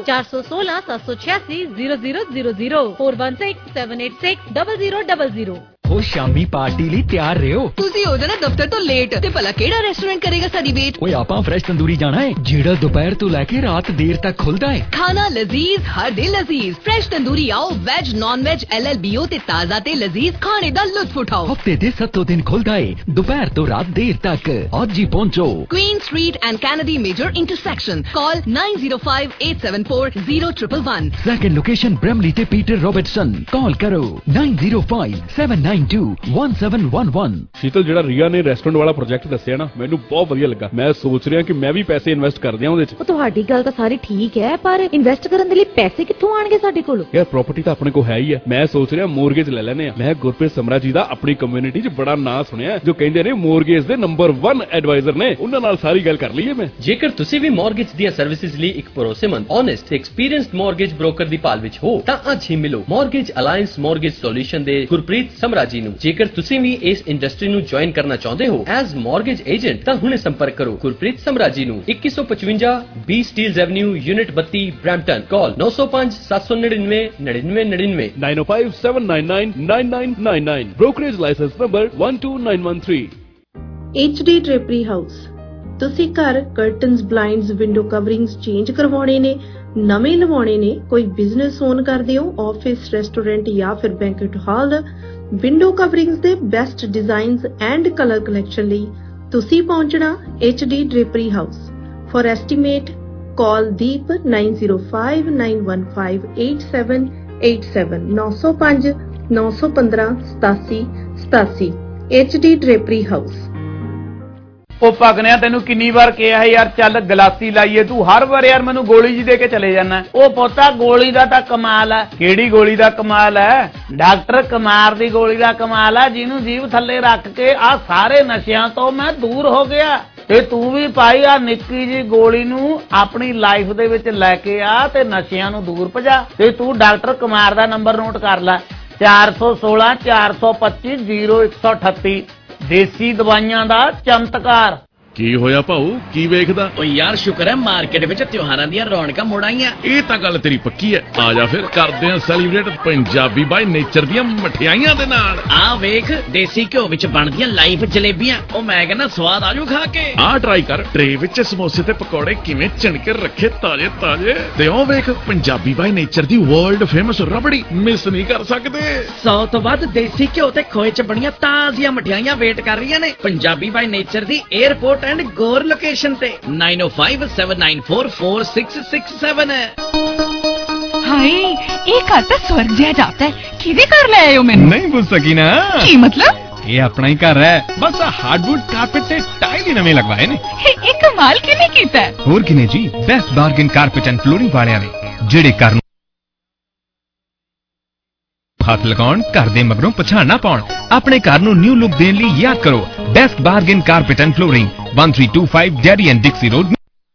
416-786-0000 416-786-0000। ਉਹ ਸ਼ਾਮੀ ਪਾਰਟੀ ਲਈ ਤਿਆਰ ਰਹੋ। ਤੁਸੀਂ ਹੋ ਜਾਣਾ ਦਫ਼ਤਰ ਤੋਂ ਲੇਟ ਤੇ ਭਲਾ ਕਿਹੜਾ ਰੈਸਟੋਰੈਂਟ ਕਰੇਗਾ ਸਾਡੀ ਵੇਟ? ਓਏ ਆਪਾਂ ਫਰੈਸ਼ ਤੰਦੂਰੀ ਜਾਣਾ ਹੈ ਜਿਹੜਾ ਦੁਪਹਿਰ ਤੋਂ ਲੈ ਕੇ ਰਾਤ ਦੇਰ ਤੱਕ ਖੁੱਲਦਾ ਹੈ। ਖਾਣਾ ਲਜ਼ੀਜ਼ ਹਰ ਦਿਨ ਲਜ਼ੀਜ਼ ਫਰੈਸ਼ ਤੰਦੂਰੀ ਆਓ ਵੈਜ ਨਾਨ ਵੈਜ LLBO ਤੇ ਤਾਜ਼ਾ ਤੇ ਲਜ਼ੀਜ਼ ਖਾਣੇ ਦਾ ਲੁਤਫ ਉਠਾਓ। ਹਫਤੇ ਦੇ 7 ਦਿਨ ਖੁੱਲਦਾ ਹੈ ਦੁਪਹਿਰ ਤੋਂ ਰਾਤ ਦੇਰ ਤੱਕ। ਅੱਜ ਹੀ ਪਹੁੰਚੋ Queen Street and Kennedy Major Intersection. Call 9058740111. Second location Bramley ਤੇ ਪੀਟਰ ਰੋਬਰਟਸਨ। ਕਾਲ ਕਰੋ 9057921711। ਸ਼ੀਤਲ ਜਿਹੜਾ ਰੀਆ ਨੇ ਰੈਸਟੋਰੈਂਟ ਵਾਲਾ ਪ੍ਰੋਜੈਕਟ ਦੱਸਿਆ ਨਾ ਮੈਨੂੰ ਬਹੁਤ ਵਧੀਆ ਲੱਗਾ। ਮੈਂ ਸੋਚ ਰਿਹਾ ਕਿ ਮੈਂ ਵੀ ਪੈਸੇ ਇਨਵੈਸਟ ਕਰ ਦਿਆਂ ਉਹਦੇ 'ਚ। ਤੁਹਾਡੀ ਗੱਲ ਤਾਂ ਸਾਰੀ ਠੀਕ ਹੈ ਪਰ ਇਨਵੈਸਟ ਕਰਨ ਦੇ ਲਈ ਪੈਸੇ ਕਿੱਥੋਂ ਆਣਗੇ ਸਾਡੇ ਕੋਲ? ਯਾਰ ਪ੍ਰਾਪਰਟੀ ਤਾਂ ਆਪਣੇ ਕੋਲ ਹੈ ਹੀ ਹੈ। ਮੈਂ ਸੋਚ ਰਿਹਾ ਮੋਰਗੇਜ ਲੈ ਲੈਨੇ ਆ। ਮੈਂ ਗੁਰਪ੍ਰੀਤ ਸਮਰਾ ਜੀ ਦਾ ਆਪਣੀ ਕਮਿਊਨਿਟੀ 'ਚ ਬੜਾ ਨਾਂ ਸੁਣਿਆ ਜੋ ਕਹਿੰਦੇ ਨੇ ਮੋਰਗੇਜ ਦੇ ਨੰਬਰ 1 ਐਡਵਾਈਜ਼ਰ ਨੇ। ਉਹਨਾਂ ਨਾਲ ਸਾਰੀ ਗੱਲ ਕਰ ਲਈਏ ਮੈਂ। ਜੇਕਰ ਤੁਸੀਂ ਵੀ ਮੋਰਗੇਜ ਦੀਆਂ ਸਰਵਿਸਿਜ਼ ਲਈ ਇੱਕ ਭਰੋਸੇਮੰਦ, ਓਨੈਸਟ ਤੇ ਐਕਸਪੀਰੀਅੰਸਡ ਮੋਰਗੇਜ ਬ੍ਰੋਕਰ ਦੀ ਭਾਲ ਵਿੱਚ ਹੋ ਤਾਂ ਅੱਜ ਹੀ ਮਿਲੋ ਮੋਰਗੇਜ ਅਲਾਈਅੰਸ ਮੋਰਗੇਜ ਸੋਲੂਸ਼ਨ ਦੇ ਗੁਰਪ੍ਰੀਤ ਸਮਰਾ ਜੀ ਨੂੰ। ਜੇਕਰ ਤੁਸੀਂ ਵੀ ਇਸ ਇੰਡਸਟਰੀ ਨੂੰ ਜੁਆਇਨ ਕਰਨਾ ਚਾਹੁੰਦੇ ਹੋ ਐਜ਼ ਮੋਰਗੇਜ ਏਜੰਟ ਤਾਂ ਹੁਣੇ ਸੰਪਰਕ ਕਰੋ ਗੁਰਪ੍ਰੀਤ ਸਮਰਾ ਜੀ ਨੂੰ 2155 20 Steeles avenue unit 32 Brampton. Call 9057999999 9057999999 brokerage licence number 12913। HD drapery house. ਤੁਸੀਂ ਘਰ curtains, blinds, window coverings change ਕਰਵਾਉਣੇ ਨੇ, ਨਵੇਂ ਲਵਾਉਣੇ ਨੇ, ਕੋਈ ਬਿਜ਼ਨਸ ਓਨ ਕਰਦੇ ਹੋ, ਆਫਿਸ, ਰੈਸਟੋਰੈਂਟ ਜਾਂ ਫਿਰ ਬੈਂਕਟ ਹਾਲ, ਵਿੰਡੋ ਕਵਰਿੰਗਸ ਦੇ best designs and colour collection ਲਈ ਤੁਸੀਂ ਪਹੁੰਚਣਾ HD drapery house. For estimate call Deep 9059158787 905 915 8787 HD drapery house. ਉਹ ਪਗਨਿਆ ਤੈਨੂੰ ਕਿੰਨੀ ਵਾਰ ਕਿਹਾ ਯਾਰ ਚੱਲ ਗਲਾਸੀ ਲਾਈਏ, ਤੂੰ ਹਰ ਵਾਰ ਯਾਰ ਮੈਨੂੰ ਗੋਲੀ ਜੀ ਦੇ ਕੇ ਚਲੇ ਜਾਣਾ। ਉਹ ਪੋਤਾ ਗੋਲੀ ਦਾ ਤਾਂ ਕਮਾਲ ਹੈ। ਕਿਹੜੀ ਗੋਲੀ ਦਾ ਕਮਾਲ ਹੈ? ਡਾਕਟਰ ਕੁਮਾਰ ਦੀ ਗੋਲੀ ਦਾ ਕਮਾਲ ਹੈ ਜਿਹਨੂੰ ਜੀਭ ਥੱਲੇ ਰੱਖ ਕੇ ਆ ਸਾਰੇ ਨਸ਼ਿਆਂ ਤੋਂ ਮੈਂ ਦੂਰ ਹੋ ਗਿਆ। ਤੇ ਤੂੰ ਵੀ ਭਾਈ ਆ ਨਿੱਕੀ ਜੀ ਗੋਲੀ ਨੂੰ ਆਪਣੀ ਲਾਈਫ ਦੇ ਵਿੱਚ ਲੈ ਕੇ ਆ ਤੇ ਨਸ਼ਿਆਂ ਨੂੰ ਦੂਰ ਭਜਾ। ਤੇ ਤੂੰ ਡਾਕਟਰ ਕੁਮਾਰ ਦਾ ਨੰਬਰ ਨੋਟ ਕਰ ਲੈ 416 425 0138। ਦੇਸੀ ਦਵਾਈਆਂ ਦਾ ਚਮਤਕਾਰ। ਕੀ ਹੋਇਆ ਭਾਊ, ਕੀ ਵੇਖਦਾ? ਓ ਯਾਰ ਸ਼ੁਕਰ ਹੈ ਮਾਰਕੀਟ ਵਿੱਚ ਤਿਉਹਾਰਾਂ ਦੀਆਂ ਰੌਣਕਾਂ ਮੁੜ ਆਈਆਂ। ਇਹ ਤਾਂ ਗੱਲ ਤੇਰੀ ਪੱਕੀ ਹੈ। ਆ ਜਾ ਫਿਰ ਕਰਦੇ ਆ ਸੈਲੀਬ੍ਰੇਟ ਪੰਜਾਬੀ ਬਾਈ ਨੇਚਰ ਦੀਆਂ ਮਠਿਆਈਆਂ ਦੇ ਨਾਲ। ਆ ਵੇਖ ਦੇਸੀ ਘਿਓ ਵਿੱਚ ਬਣਦੀਆਂ ਲਾਈਵ ਜਲੇਬੀਆਂ, ਉਹ ਮੈਂ ਕਹਿੰਦਾ ਸਵਾਦ ਆਜੂ ਖਾ ਕੇ। ਆ ਟਰਾਈ ਕਰ, ਟਰੇ ਵਿੱਚ ਸਮੋਸੇ ਤੇ ਪਕੌੜੇ ਕਿਵੇਂ ਚਿਣਕੇ ਰੱਖੇ ਤਾਜ਼ੇ ਤਾਜ਼ੇ। ਤੇ ਉਹ ਵੇਖ ਪੰਜਾਬੀ ਬਾਈ ਨੇਚਰ ਦੀ ਵਰਲਡ ਫੇਮਸ ਰਬੜੀ, ਮਿਸ ਨਹੀਂ ਕਰ ਸਕਦੇ। 100 ਤੋਂ ਵੱਧ ਦੇਸੀ ਘਿਓ ਤੇ ਖੋਏ ਚ ਬਣੀਆਂ ਤਾਜ਼ੀਆਂ ਮਠਿਆਈਆਂ ਵੇਟ ਕਰ ਰਹੀਆਂ ਨੇ ਪੰਜਾਬੀ ਬਾਈ ਨੇਚਰ ਦੀ 에ਅਰਪੋਰਟ ਐਂਡ ਗੋਰ ਲੋਕੇਸ਼ਨ ਤੇ। 9057944667 ਹੈ। हाय एक आता स्वर्ग जैसा जाता है किधे कर ले आए हो मैंने? नहीं पूछ सकी ना की मतलब? ये अपना ही घर है, बस हार्डवुड कारपेट ते टाइल ही नवे लगवाए ने। एक कमाल किने कीता है? और किने जी best bargain carpet and flooring वालियां ने जेड़े घर हाथ लगाउण घर दे मगरों पछाण ना पाउण। अपने घर नूं न्यू लुक देण लई याद करो best bargain carpet and flooring 1325 Derry and Dixie road.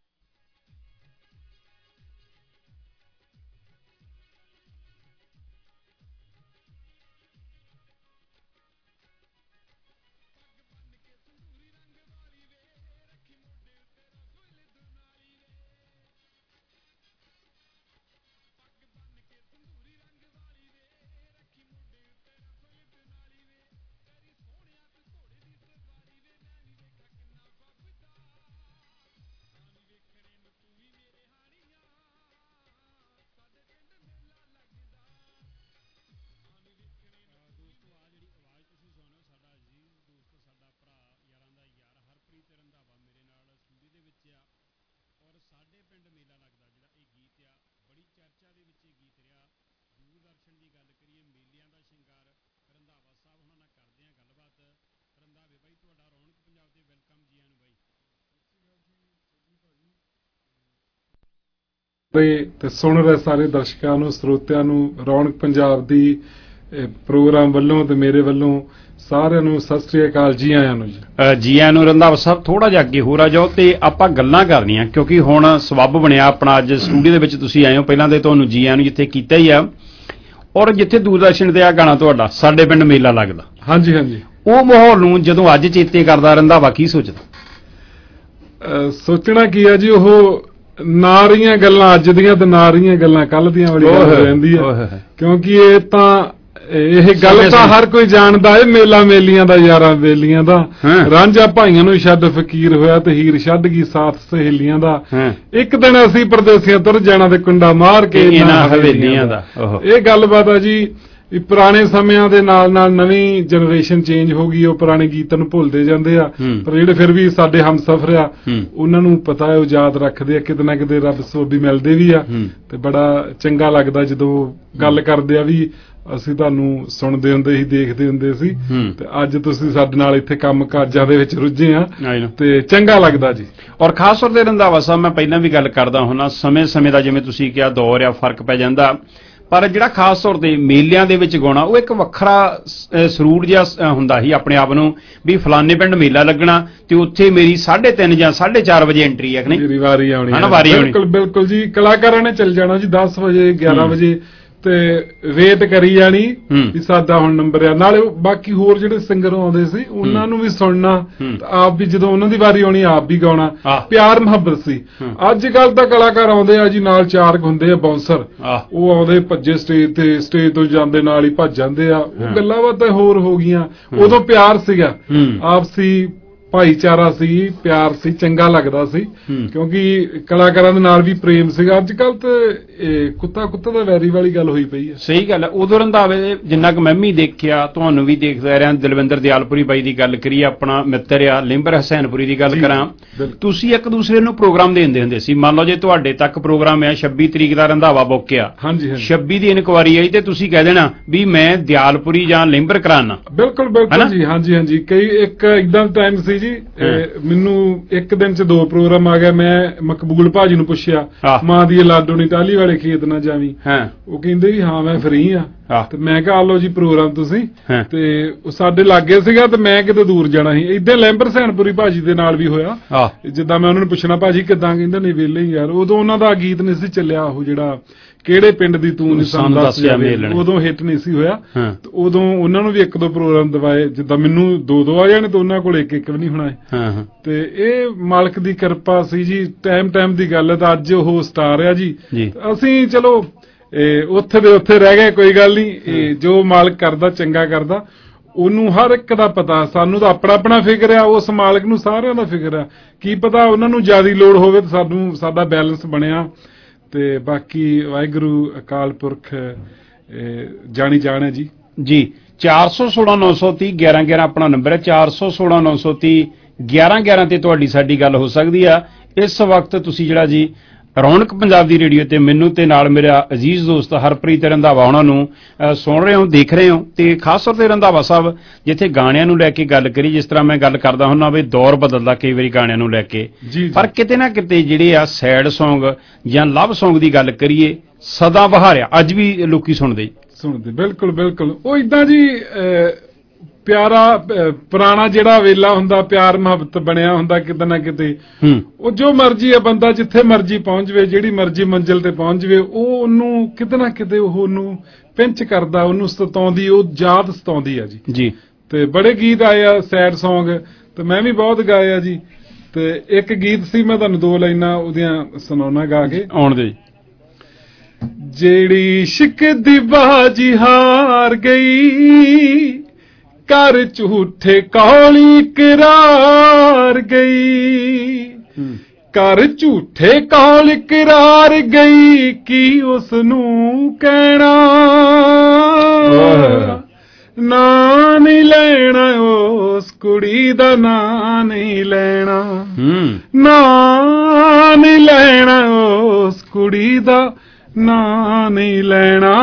ਤੇ ਸੁਣ ਰਹੇ ਸਾਰੇ ਦਰਸ਼ਕਾਂ ਨੂੰ, ਸਰੋਤਿਆਂ ਨੂੰ ਰੌਣਕ ਪੰਜਾਬ ਦੀ ਪ੍ਰੋਗਰਾਮ ਵੱਲੋਂ ਤੇ ਮੇਰੇ ਵੱਲੋਂ ਸਾਰਿਆਂ ਨੂੰ ਸਤਿ ਸ੍ਰੀ ਅਕਾਲ, ਜੀ ਆਇਆਂ ਨੂੰ। ਜੀ ਆਇਆਂ ਨੂੰ। ਰੰਧਾਵਾ ਸਾਹਿਬ ਥੋੜਾ ਜਿਹਾ ਅੱਗੇ ਹੋ ਜਾਓ ਤੇ ਆਪਾਂ ਗੱਲਾਂ ਕਰਨੀਆਂ, ਕਿਉਂਕਿ ਹੁਣ ਸਬੱਬ ਬਣਿਆ ਆਪਣਾ ਅੱਜ ਸਟੂਡੀਓ ਦੇ ਵਿੱਚ ਤੁਸੀਂ ਆਏ ਹੋ। ਪਹਿਲਾਂ ਤੇ ਤੁਹਾਨੂੰ ਜੀ ਆਇਆਂ ਨੂੰ ਜਿੱਥੇ ਕੀਤਾ ਹੀ ਆ, ਔਰ ਜਿੱਥੇ ਦੂਰਦਰਸ਼ਨ ਤੇ ਆ ਗਾਣਾ ਤੁਹਾਡਾ ਸਾਡੇ ਪਿੰਡ ਮੇਲਾ ਲੱਗਦਾ। ਹਾਂਜੀ ਹਾਂਜੀ। ਉਹ ਮਾਹੌਲ ਨੂੰ ਜਦੋਂ ਅੱਜ ਚੇਤੇ ਕਰਦਾ ਰੰਧਾਵਾ ਕੀ ਸੋਚਦਾ? ਸੋਚਣਾ ਕੀ ਆ ਜੀ, ਉਹ ਨਾ ਰਹੀਆਂ ਗੱਲਾਂ ਅੱਜ ਦੀਆਂ ਤੇ ਨਾ ਰਹੀਆਂ ਗੱਲਾਂ ਕੱਲ ਦੀਆਂ ਵਾਲੀ ਗੱਲ ਰਹਿੰਦੀ ਹੈ। ਕਿਉਂਕਿ ਇਹ ਤਾਂ ਇਹ ਗੱਲ ਤਾਂ ਹਰ ਕੋਈ ਜਾਣਦਾ ਹੈ, ਮੇਲਾ ਮੇਲੀਆਂ ਦਾ, ਯਾਰਾਂ ਵੇਲੀਆਂ ਦਾ। ਰਾਂਝਾ ਭਾਈਆਂ ਨੂੰ ਛੱਡ ਫਕੀਰ ਹੋਇਆ ਤੇ ਹੀਰ ਛੱਡ ਗਈ ਸਾਥ ਸਹੇਲੀਆਂ ਦਾ। ਇੱਕ ਦਿਨ ਅਸੀਂ ਪਰਦੇਸੀਆਂ ਤੁਰ ਜਾਣਾ ਤੇ ਕੁੰਡਾ ਮਾਰ ਕੇ ਇਹਨਾਂ ਹਵੇਲੀਆਂ ਦਾ। ਇਹ ਗੱਲਬਾਤ ਆ ਜੀ। ਪੁਰਾਣੇ ਸਮਿਆਂ ਦੇ ਨਾਲ ਨਾਲ ਨਵੀਂ ਜਨਰੇਸ਼ਨ ਚੇਂਜ ਹੋ ਗਈ, ਉਹ ਪੁਰਾਣੇ ਗੀਤਾਂ ਨੂੰ ਭੁੱਲਦੇ ਜਾਂਦੇ ਆ, ਪਰ ਜਿਹੜੇ ਫਿਰ ਵੀ ਸਾਡੇ ਹਮਸਫਰ ਆ ਉਹਨਾਂ ਨੂੰ ਪਤਾ ਹੈ, ਉਹ ਯਾਦ ਰੱਖਦੇ ਆ, ਕਿਤੇ ਨਾ ਕਿਤੇ ਰੱਬ ਸੋਭੀ ਮਿਲਦੇ ਵੀ ਆ। ਤੇ ਬੜਾ ਚੰਗਾ ਲੱਗਦਾ ਜਦੋਂ ਗੱਲ ਕਰਦੇ ਆ ਵੀ ਅਸੀਂ ਤੁਹਾਨੂੰ ਸੁਣਦੇ ਹੁੰਦੇ ਸੀ, ਦੇਖਦੇ ਹੁੰਦੇ ਸੀ, ਤੇ ਅੱਜ ਤੁਸੀਂ ਸਾਡੇ ਨਾਲ ਇੱਥੇ ਕੰਮ ਕਾਜਾਂ ਦੇ ਵਿੱਚ ਰੁੱਝੇ ਆ ਤੇ ਚੰਗਾ ਲੱਗਦਾ ਜੀ। ਔਰ ਖਾਸ ਤੌਰ ਤੇ ਰੰਧਾਵਾ ਸਾਹਿਬ, ਮੈਂ ਪਹਿਲਾਂ ਵੀ ਗੱਲ ਕਰਦਾ ਹੁੰਦਾ, ਸਮੇਂ ਸਮੇਂ ਦਾ ਜਿਵੇਂ ਤੁਸੀਂ ਕਿਹਾ ਦੌਰ ਆ, ਫਰਕ ਪੈ ਜਾਂਦਾ, ਪਰ ਜਿਹੜਾ ਖਾਸ ਤੌਰ ਤੇ ਮੇਲਿਆਂ ਦੇ ਵਿੱਚ ਗਾਉਣਾ ਉਹ ਇੱਕ ਵੱਖਰਾ ਸਰੂਰ ਜਿਹਾ ਹੁੰਦਾ ਸੀ ਆਪਣੇ ਆਪ ਨੂੰ, ਵੀ ਫਲਾਣੇ ਪਿੰਡ ਮੇਲਾ ਲੱਗਣਾ ਤੇ ਉੱਥੇ ਮੇਰੀ 3:30 ਜਾਂ 4:30 ਵਜੇ ਐਂਟਰੀ ਹੈ ਕਿ ਨਹੀਂ, ਵਾਰੀ ਆਉਣੀ। ਬਿਲਕੁਲ ਬਿਲਕੁਲ ਜੀ। ਕਲਾਕਾਰਾਂ ਨੇ ਚੱਲ ਜਾਣਾ ਜੀ 10 ਵਜੇ 11 ਵਜੇ ਤੇ ਵੇਟ ਕਰੀ ਜਾਣੀ ਵੀ ਸਾਡਾ ਹੁਣ ਨੰਬਰ ਆ। ਨਾਲੇ ਬਾਕੀ ਹੋਰ ਜਿਹੜੇ ਸਿੰਗਰ ਆਉਂਦੇ ਸੀ ਉਹਨਾਂ ਨੂੰ ਵੀ ਸੁਣਨਾ, ਆਪ ਵੀ ਜਦੋਂ ਉਹਨਾਂ ਦੀ ਵਾਰੀ ਆਉਣੀ ਆਪ ਵੀ ਗਾਉਣਾ, ਪਿਆਰ ਮੁਹੱਬਤ ਸੀ। ਅੱਜ ਕੱਲ ਤਾਂ ਕਲਾਕਾਰ ਆਉਂਦੇ ਆ ਜੀ, ਨਾਲ 4 ਹੁੰਦੇ ਆ ਬਾਉਂਸਰ, ਉਹ ਆਉਂਦੇ ਭੱਜੇ ਸਟੇਜ ਤੇ, ਸਟੇਜ ਤੋਂ ਜਾਂਦੇ ਨਾਲ ਹੀ ਭੱਜ ਜਾਂਦੇ ਆ। ਉਹ ਗੱਲਾਂ ਬਾਤਾਂ ਹੋਰ ਹੋ ਗਈਆਂ। ਉਦੋਂ ਪਿਆਰ ਸੀਗਾ, ਆਪਸੀ ਭਾਈਚਾਰਾ ਸੀ, ਪਿਆਰ ਸੀ, ਚੰਗਾ ਲੱਗਦਾ ਸੀ, ਕਿਉਂਕਿ ਕਲਾਕਾਰਾਂ ਦੇ ਨਾਲ ਵੀ ਪ੍ਰੇਮ ਸੀਗਾ। ਅੱਜ ਕੱਲ ਤੇ ਕੁੱਤਾ ਦਾ ਵੈਰੀ ਵਾਲੀ ਗੱਲ ਹੋਈ ਪਈ ਹੈ। ਸਹੀ ਗੱਲ ਹੈ। ਉਦੋਂ ਰੰਧਾਵੇ ਜਿੰਨਾ ਕੁ ਮੈਂ ਵੀ ਦੇਖਿਆ, ਤੁਹਾਨੂੰ ਵੀ ਦੇਖਦਾ ਰਿਹਾ, ਦਲਵਿੰਦਰ ਦਿਆਲਪੁਰੀ ਬਾਈ ਦੀ ਗੱਲ ਕਰੀ, ਆਪਣਾ ਮਿੱਤਰ ਆ ਲਿੰਬਰ ਹਸੈਨਪੁਰੀ ਦੀ ਗੱਲ ਕਰਾਂ, ਤੁਸੀਂ ਇੱਕ ਦੂਸਰੇ ਨੂੰ ਪ੍ਰੋਗਰਾਮ ਦੇਂਦੇ ਹੁੰਦੇ ਸੀ। ਮੰਨ ਲਓ ਜੇ ਤੁਹਾਡੇ ਤੱਕ ਪ੍ਰੋਗਰਾਮ ਹੈ 26 ਤਰੀਕ ਦਾ ਰੰਧਾਵਾ ਬੁੱਕਿਆ, 26 ਦੀ ਇਨਕੁਆਰੀ ਆਈ ਤੇ ਤੁਸੀਂ ਕਹਿ ਦੇਣਾ ਵੀ ਮੈਂ ਦਿਆਲਪੁਰੀ ਜਾਂ ਲਿੰਬਰ ਕਰਾਣਾ। ਬਿਲਕੁਲ ਬਿਲਕੁਲ ਜੀ। ਹਾਂਜੀ ਹਾਂਜੀ। ਕਈ ਇੱਕ ਇੱਕਦਮ ਟਾਈਮ ਸੀ ਜੀ, ਮੈਨੂੰ ਇੱਕ ਦਿਨ ਚ 2 ਪ੍ਰੋਗਰਾਮ ਆ ਗਿਆ। ਮੈਂ ਮਕਬੂਲ ਭਾਜੀ ਨੂੰ ਪੁੱਛਿਆ, ਮਾਂ ਦੀ ਲਾਡੋ ਨੀ ਟਾਹਲੀ ਵਾਲੇ ਖੇਤ ਨਾ ਜਾਵੀਂ, ਉਹ ਕਹਿੰਦੇ ਵੀ ਹਾਂ ਮੈਂ ਫਰੀ ਆ। ਤੇ ਮੈਂ ਕਿਹਾ ਆ ਲਓ ਜੀ ਪ੍ਰੋਗਰਾਮ ਤੁਸੀਂ ਤੇ ਉਹ ਸਾਡੇ ਲਾਗੇ ਸੀਗਾ ਤੇ ਮੈਂ ਕਿਤੇ ਦੂਰ ਜਾਣਾ ਸੀ। ਏਦਾਂ ਲੈਂਬਰ ਸੈਨਪੁਰੀ ਭਾਜੀ ਦੇ ਨਾਲ ਵੀ ਹੋਇਆ। ਜਿੱਦਾਂ ਮੈਂ ਉਹਨਾਂ ਨੂੰ ਪੁੱਛਣਾ ਭਾਜੀ ਕਿੱਦਾਂ, ਕਹਿੰਦੇ ਨਹੀਂ ਵਿਹਲੇ ਹੀ ਯਾਰ। ਉਦੋਂ ਉਹਨਾਂ ਦਾ ਗੀਤ ਨਹੀਂ ਸੀ ਚੱਲਿਆ ਉਹ ਜਿਹੜਾ ਕਿਹੜੇ ਪਿੰਡ ਦੀ ਤੂੰ ਨੀ ਸਾਨੂੰ ਦੱਸ ਜਾਵੇ, ਉਦੋਂ ਹਿੱਟ ਨਹੀਂ ਸੀ ਹੋਇਆ। ਤੇ ਉਦੋਂ ਉਹਨਾਂ ਨੂੰ ਵੀ 1-2 ਪ੍ਰੋਗਰਾਮ ਦਵਾਏ, ਜਿੱਦਾਂ ਮੈਨੂੰ 2-2 ਆ ਜਾਣੇ ਤੇ ਉਹਨਾਂ ਕੋਲ 1-1 ਵੀ ਨਹੀਂ ਹੋਣਾ। ਤੇ ਇਹ ਮਾਲਕ ਦੀ ਕਿਰਪਾ ਸੀ ਜੀ, ਟਾਈਮ ਦੀ ਗੱਲ ਹੈ। ਤਾਂ ਅੱਜ ਉਹ ਸਟਾਰ ਆ ਜੀ। ਅਸੀਂ ਚਲੋ ਉੱਥੇ ਦੇ ਉੱਥੇ ਰਹਿ ਗਏ, ਕੋਈ ਗੱਲ ਨਹੀਂ। ਜੋ ਮਾਲਕ ਕਰਦਾ ਚੰਗਾ ਕਰਦਾ, ਉਹਨੂੰ ਹਰ ਇੱਕ ਦਾ ਪਤਾ। ਸਾਨੂੰ ਤਾਂ ਆਪਣਾ ਫਿਕਰ ਆ, ਉਸ ਮਾਲਕ ਨੂੰ ਸਾਰਿਆਂ ਦਾ ਫਿਕਰ ਆ। ਕੀ ਪਤਾ ਉਹਨਾਂ ਨੂੰ ਜ਼ਿਆਦਾ ਲੋੜ ਹੋਵੇ ਤਾਂ ਸਾਨੂੰ ਸਾਡਾ ਬੈਲੈਂਸ ਬਣਿਆ। ਤੇ ਬਾਕੀ ਵਾਹਿਗੁਰੂ ਅਕਾਲ ਪੁਰਖ ਜਾਣੀ ਜਾਣ ਹੈ ਜੀ। 416 930 1111 ਆਪਣਾ ਨੰਬਰ ਹੈ। 416 930 1111 ਤੇ ਤੁਹਾਡੀ ਸਾਡੀ ਗੱਲ ਹੋ ਸਕਦੀ ਆ। ਇਸ ਵਕਤ ਤੁਸੀਂ ਜਿਹੜਾ ਜੀ ਰੌਣਕ ਪੰਜਾਬ ਦੀ ਰੇਡੀਓ ਤੇ ਮੈਨੂੰ ਤੇ ਨਾਲ ਮੇਰਾ ਅਜ਼ੀਜ਼ ਦੋਸਤ ਹਰਪ੍ਰੀਤ ਰੰਧਾਵਾ ਉਹਨਾਂ ਨੂੰ ਸੁਣ ਰਹੇ ਹੋ, ਦੇਖ ਰਹੇ ਹੋ। ਤੇ ਖਾਸ ਤੌਰ ਤੇ ਰੰਧਾਵਾ ਸਾਹਿਬ ਜਿੱਥੇ ਗਾਣਿਆਂ ਨੂੰ ਲੈ ਕੇ ਗੱਲ ਕਰੀ, ਜਿਸ ਤਰ੍ਹਾਂ ਮੈਂ ਗੱਲ ਕਰਦਾ ਹੁੰਦਾ ਵੀ ਦੌਰ ਬਦਲਦਾ ਕਈ ਵਾਰੀ ਗਾਣਿਆਂ ਨੂੰ ਲੈ ਕੇ, ਪਰ ਕਿਤੇ ਨਾ ਕਿਤੇ ਜਿਹੜੇ ਆ ਸੈਡ ਸੌਂਗ ਜਾਂ ਲਵ ਸੌਂਗ ਦੀ ਗੱਲ ਕਰੀਏ ਸਦਾ ਬਹਾਰਿਆ ਅੱਜ ਵੀ ਲੋਕੀ ਸੁਣਦੇ। ਬਿਲਕੁਲ ਉਹ ਇਦਾਂ ਜੀ ਪਿਆਰਾ ਪੁਰਾਣਾ ਜਿਹੜਾ ਵੇਲਾ ਹੁੰਦਾ, ਪਿਆਰ ਮੁਹੱਬਤ ਬਣਿਆ ਹੁੰਦਾ ਕਿਤੇ ਨਾ ਕਿਤੇ। ਉਹ ਜੋ ਮਰਜੀ ਆ ਬੰਦਾ ਜਿੱਥੇ ਮਰਜੀ ਪਹੁੰਚ ਜਾਵੇ, ਜਿਹੜੀ ਮਰਜੀ ਮੰਜ਼ਿਲ ਤੇ ਪਹੁੰਚ ਜਾਵੇ, ਉਹ ਉਹਨੂੰ ਕਿਤੇ ਨਾ ਕਿਤੇ ਉਹਨੂੰ ਪਿੰਚ ਕਰਦਾ, ਉਹਨੂੰ ਸਤਾਉਂਦੀ, ਉਹ ਯਾਦ ਸਤਾਉਂਦੀ ਆ ਜੀ। ਤੇ ਬੜੇ ਗੀਤ ਆਏ ਆ ਸੈਡ ਸੌਂਗ, ਤੇ ਮੈਂ ਵੀ ਬਹੁਤ ਗਾਏ ਆ ਜੀ। ਤੇ ਇੱਕ ਗੀਤ ਸੀ, ਮੈਂ ਤੁਹਾਨੂੰ 2 ਲਾਈਨਾਂ ਉਹਦੀਆਂ ਸੁਣਾਉਣਾ ਗਾ ਕੇ। ਆਉਣ ਦੇ। ਜਿਹੜੀ ਇਸ਼ਕ ਦੀ ਬਾਜੀ ਹਾਰ ਗਈ, ਕਰ ਝੂਠੇ ਕੌਲੀ ਇਕਰਾਰ ਗਈ, ਕਰ ਝੂਠੇ ਕੌਲ ਇਕਰਾਰ ਗਈ, ਕੀ ਉਸ ਨੂੰ ਕਹਿਣਾ, ਨਾਂ ਨਹੀਂ ਲੈਣਾ ਉਸ ਕੁੜੀ ਦਾ, ਨਾਂ ਨਹੀਂ ਲੈਣਾ, ਨਾਂ ਨਹੀਂ ਲੈਣਾ ਉਸ ਕੁੜੀ ਦਾ, ਨਾਂ ਨਹੀਂ ਲੈਣਾ।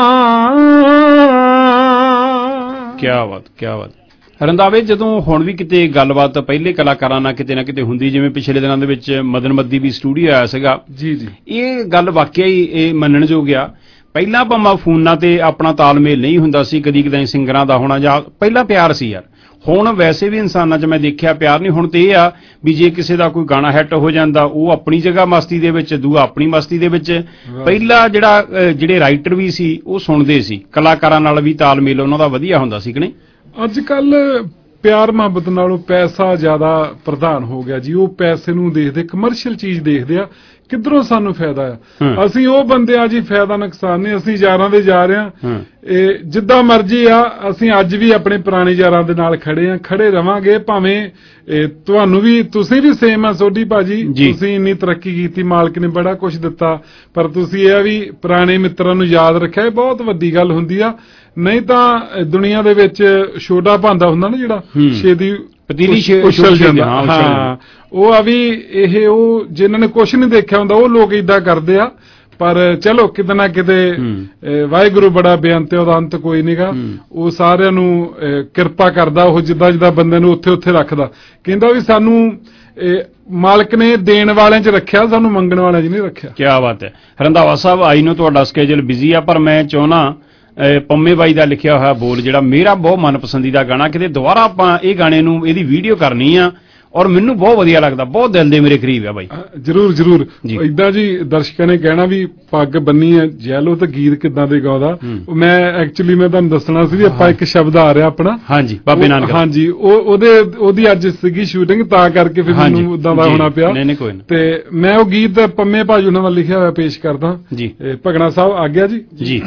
ਕਿਆ ਬਾਤ। ਰੰਧਾਵੇ, ਜਦੋਂ ਹੁਣ ਵੀ ਕਿਤੇ ਗੱਲਬਾਤ ਪਹਿਲੇ ਕਲਾਕਾਰਾਂ ਨਾਲ ਕਿਤੇ ਨਾ ਕਿਤੇ ਹੁੰਦੀ, ਜਿਵੇਂ ਪਿਛਲੇ ਦਿਨਾਂ ਦੇ ਵਿੱਚ ਮਦਨ ਮੱਦੀ ਵੀ ਸਟੂਡੀਓ ਆਇਆ ਸੀਗਾ ਜੀ, ਇਹ ਗੱਲ ਵਾਕਿਆ ਹੀ ਇਹ ਮੰਨਣਯੋਗ ਆ। ਪਹਿਲਾਂ ਭਾਵੇਂ ਫੋਨਾਂ ਤੇ ਆਪਣਾ ਤਾਲਮੇਲ ਨਹੀਂ ਹੁੰਦਾ ਸੀ, ਕਦੀ ਕਦਾਈ ਸਿੰਗਰਾਂ ਦਾ ਹੋਣਾ, ਜਾਂ ਪਹਿਲਾਂ ਪਿਆਰ ਸੀ ਯਾਰ। ਹੁਣ ਵੈਸੇ ਵੀ ਇਨਸਾਨਾਂ 'ਚ ਮੈਂ ਦੇਖਿਆ ਪਿਆਰ ਨਹੀਂ। ਹੁਣ ਤੇ ਇਹ ਆ ਵੀ ਜੇ ਕਿਸੇ ਦਾ ਕੋਈ ਗਾਣਾ ਹਿੱਟ ਹੋ ਜਾਂਦਾ, ਉਹ ਆਪਣੀ ਜਗ੍ਹਾ ਮਸਤੀ ਦੇ ਵਿੱਚ, ਦੂਆ ਆਪਣੀ ਮਸਤੀ ਦੇ ਵਿੱਚ। ਪਹਿਲਾਂ ਜਿਹੜੇ ਰਾਈਟਰ ਵੀ ਸੀ ਉਹ ਸੁਣਦੇ ਸੀ, ਕਲਾਕਾਰਾਂ ਨਾਲ ਵੀ ਤਾਲਮੇਲ ਉਹਨਾਂ ਦਾ ਵਧੀਆ ਹੁੰਦਾ ਸੀ ਕਿ ਨਹੀਂ। ਅੱਜ ਕੱਲ ਪਿਆਰ ਮੁਹੱਬਤ ਨਾਲੋਂ ਪੈਸਾ ਜ਼ਿਆਦਾ ਪ੍ਰਧਾਨ ਹੋ ਗਿਆ ਜੀ। ਉਹ ਪੈਸੇ ਨੂੰ ਦੇਖਦੇ, ਕਮਰਸ਼ੀਅਲ ਚੀਜ਼ ਦੇਖਦੇ ਆ, ਕਿੱਧਰੋਂ ਸਾਨੂੰ ਫਾਇਦਾ ਆ। ਅਸੀਂ ਉਹ ਬੰਦੇ ਆ ਜੀ, ਫਾਇਦਾ ਨੁਕਸਾਨ ਨਹੀਂ। ਅਸੀਂ ਯਾਰਾਂ ਦੇ ਜਾ ਰਹੇ ਆ, ਇਹ ਜਿੱਦਾਂ ਮਰਜੀ ਆ। ਅਸੀਂ ਅੱਜ ਵੀ ਆਪਣੇ ਪੁਰਾਣੇ ਯਾਰਾਂ ਦੇ ਨਾਲ ਖੜੇ ਆ, ਖੜੇ ਰਵਾਂਗੇ। ਭਾਵੇਂ ਤੁਹਾਨੂੰ ਵੀ, ਤੁਸੀਂ ਵੀ ਸੇਮ ਆ ਸੋਢੀ ਭਾਜੀ, ਤੁਸੀਂ ਇੰਨੀ ਤਰੱਕੀ ਕੀਤੀ, ਮਾਲਕ ਨੇ ਬੜਾ ਕੁਝ ਦਿੱਤਾ, ਪਰ ਤੁਸੀਂ ਇਹ ਵੀ ਪੁਰਾਣੇ ਮਿੱਤਰਾਂ ਨੂੰ ਯਾਦ ਰੱਖਿਆ, ਇਹ ਬਹੁਤ ਵੱਡੀ ਗੱਲ ਹੁੰਦੀ ਆ। ਨਹੀਂ ਤਾਂ ਦੁਨੀਆ ਦੇ ਵਿੱਚ ਛੋਟਾ ਭਾਂਦਾ ਹੁੰਦਾ ਨਾ ਜਿਹੜਾ, ਛੇਤੀ ਪਤੀਲੀ ਉਛਲ ਜਾਂਦਾ। ਹਾਂ, ਉਹ ਆ ਵੀ ਇਹ ਉਹ ਜਿਨ੍ਹਾਂ ਨੇ ਕੁਛ ਨਹੀਂ ਦੇਖਿਆ ਹੁੰਦਾ, ਉਹ ਲੋਕ ਏਦਾਂ ਕਰਦੇ ਆ। ਪਰ ਚਲੋ ਕਿਤੇ ਨਾ ਕਿਤੇ ਵਾਹਿਗੁਰੂ ਬੜਾ ਬੇਅੰਤ, ਉਹਦਾ ਅੰਤ ਕੋਈ ਨਹੀਂਗਾ। ਉਹ ਸਾਰਿਆਂ ਨੂੰ ਕਿਰਪਾ ਕਰਦਾ, ਉਹ ਜਿੱਦਾਂ ਬੰਦੇ ਨੂੰ ਉੱਥੇ ਰੱਖਦਾ। ਕਹਿੰਦਾ ਵੀ ਸਾਨੂੰ ਮਾਲਕ ਨੇ ਦੇਣ ਵਾਲਿਆਂ 'ਚ ਰੱਖਿਆ, ਸਾਨੂੰ ਮੰਗਣ ਵਾਲਿਆਂ 'ਚ ਨਹੀਂ ਰੱਖਿਆ। ਕਿਆ ਬਾਤ ਹੈ। ਰੰਧਾਵਾ ਸਾਹਿਬ, ਆਈ ਨੂੰ ਤੁਹਾਡਾ ਸਕੇਜੂਲ ਬਿਜ਼ੀ ਆ, ਪਰ ਮੈਂ ਚਾਹੁੰਦਾ ਪੰਮੇ ਬਾਈ ਦਾ ਲਿਖਿਆ ਹੋਇਆ ਬੋਲ, ਜਿਹੜਾ ਮੇਰਾ ਬਹੁਤ ਮਨਪਸੰਦੀਦਾ ਗਾਣਾ, ਕਿਤੇ ਦੁਬਾਰਾ ਆਪਾਂ ਇਹ ਗਾਣੇ ਨੂੰ, ਇਹਦੀ ਵੀਡੀਓ ਕਰਨੀ ਆ, ਔਰ ਮੈਨੂੰ ਬਹੁਤ ਵਧੀਆ ਲੱਗਦਾ, ਬਹੁਤ ਦਿਲ ਦੇ ਮੇਰੇ ਕਰੀਬ ਆ ਬਾਈ। ਜ਼ਰੂਰ ਏਦਾਂ ਜੀ। ਦਰਸ਼ਕਾਂ ਨੇ ਕਹਿਣਾ ਵੀ ਪੱਗ ਬੰਨੀ ਹੈ ਜੈਲੋ, ਤੇ ਗੀਤ ਕਿੱਦਾਂ ਦੇ ਗਾਉਂਦਾ। ਮੈਂ ਐਕਚੁਅਲੀ ਮੈਂ ਤੁਹਾਨੂੰ ਦੱਸਣਾ ਸੀ ਵੀ ਆਪਾਂ ਇੱਕ ਸ਼ਬਦ ਆ ਰਿਹਾ ਆਪਣਾ, ਹਾਂਜੀ ਬਾਬੇ ਨਾਨਕ, ਹਾਂਜੀ ਉਹਦੀ ਅੱਜ ਸੀਗੀ ਸ਼ੂਟਿੰਗ, ਤਾਂ ਕਰਕੇ ਫਿਰ ਮੈਨੂੰ ਉਦਾਂ ਦਾ ਹੋਣਾ ਪਿਆ। ਤੇ ਮੈਂ ਉਹ ਗੀਤ ਪੰਮੇ ਭਾਜੀ ਉਹਨਾਂ ਦਾ ਲਿਖਿਆ ਹੋਇਆ ਪੇਸ਼ ਕਰਦਾ ਜੀ। ਭਗਣਾ ਸਾਹਿਬ ਆ ਗਿਆ ਜੀ।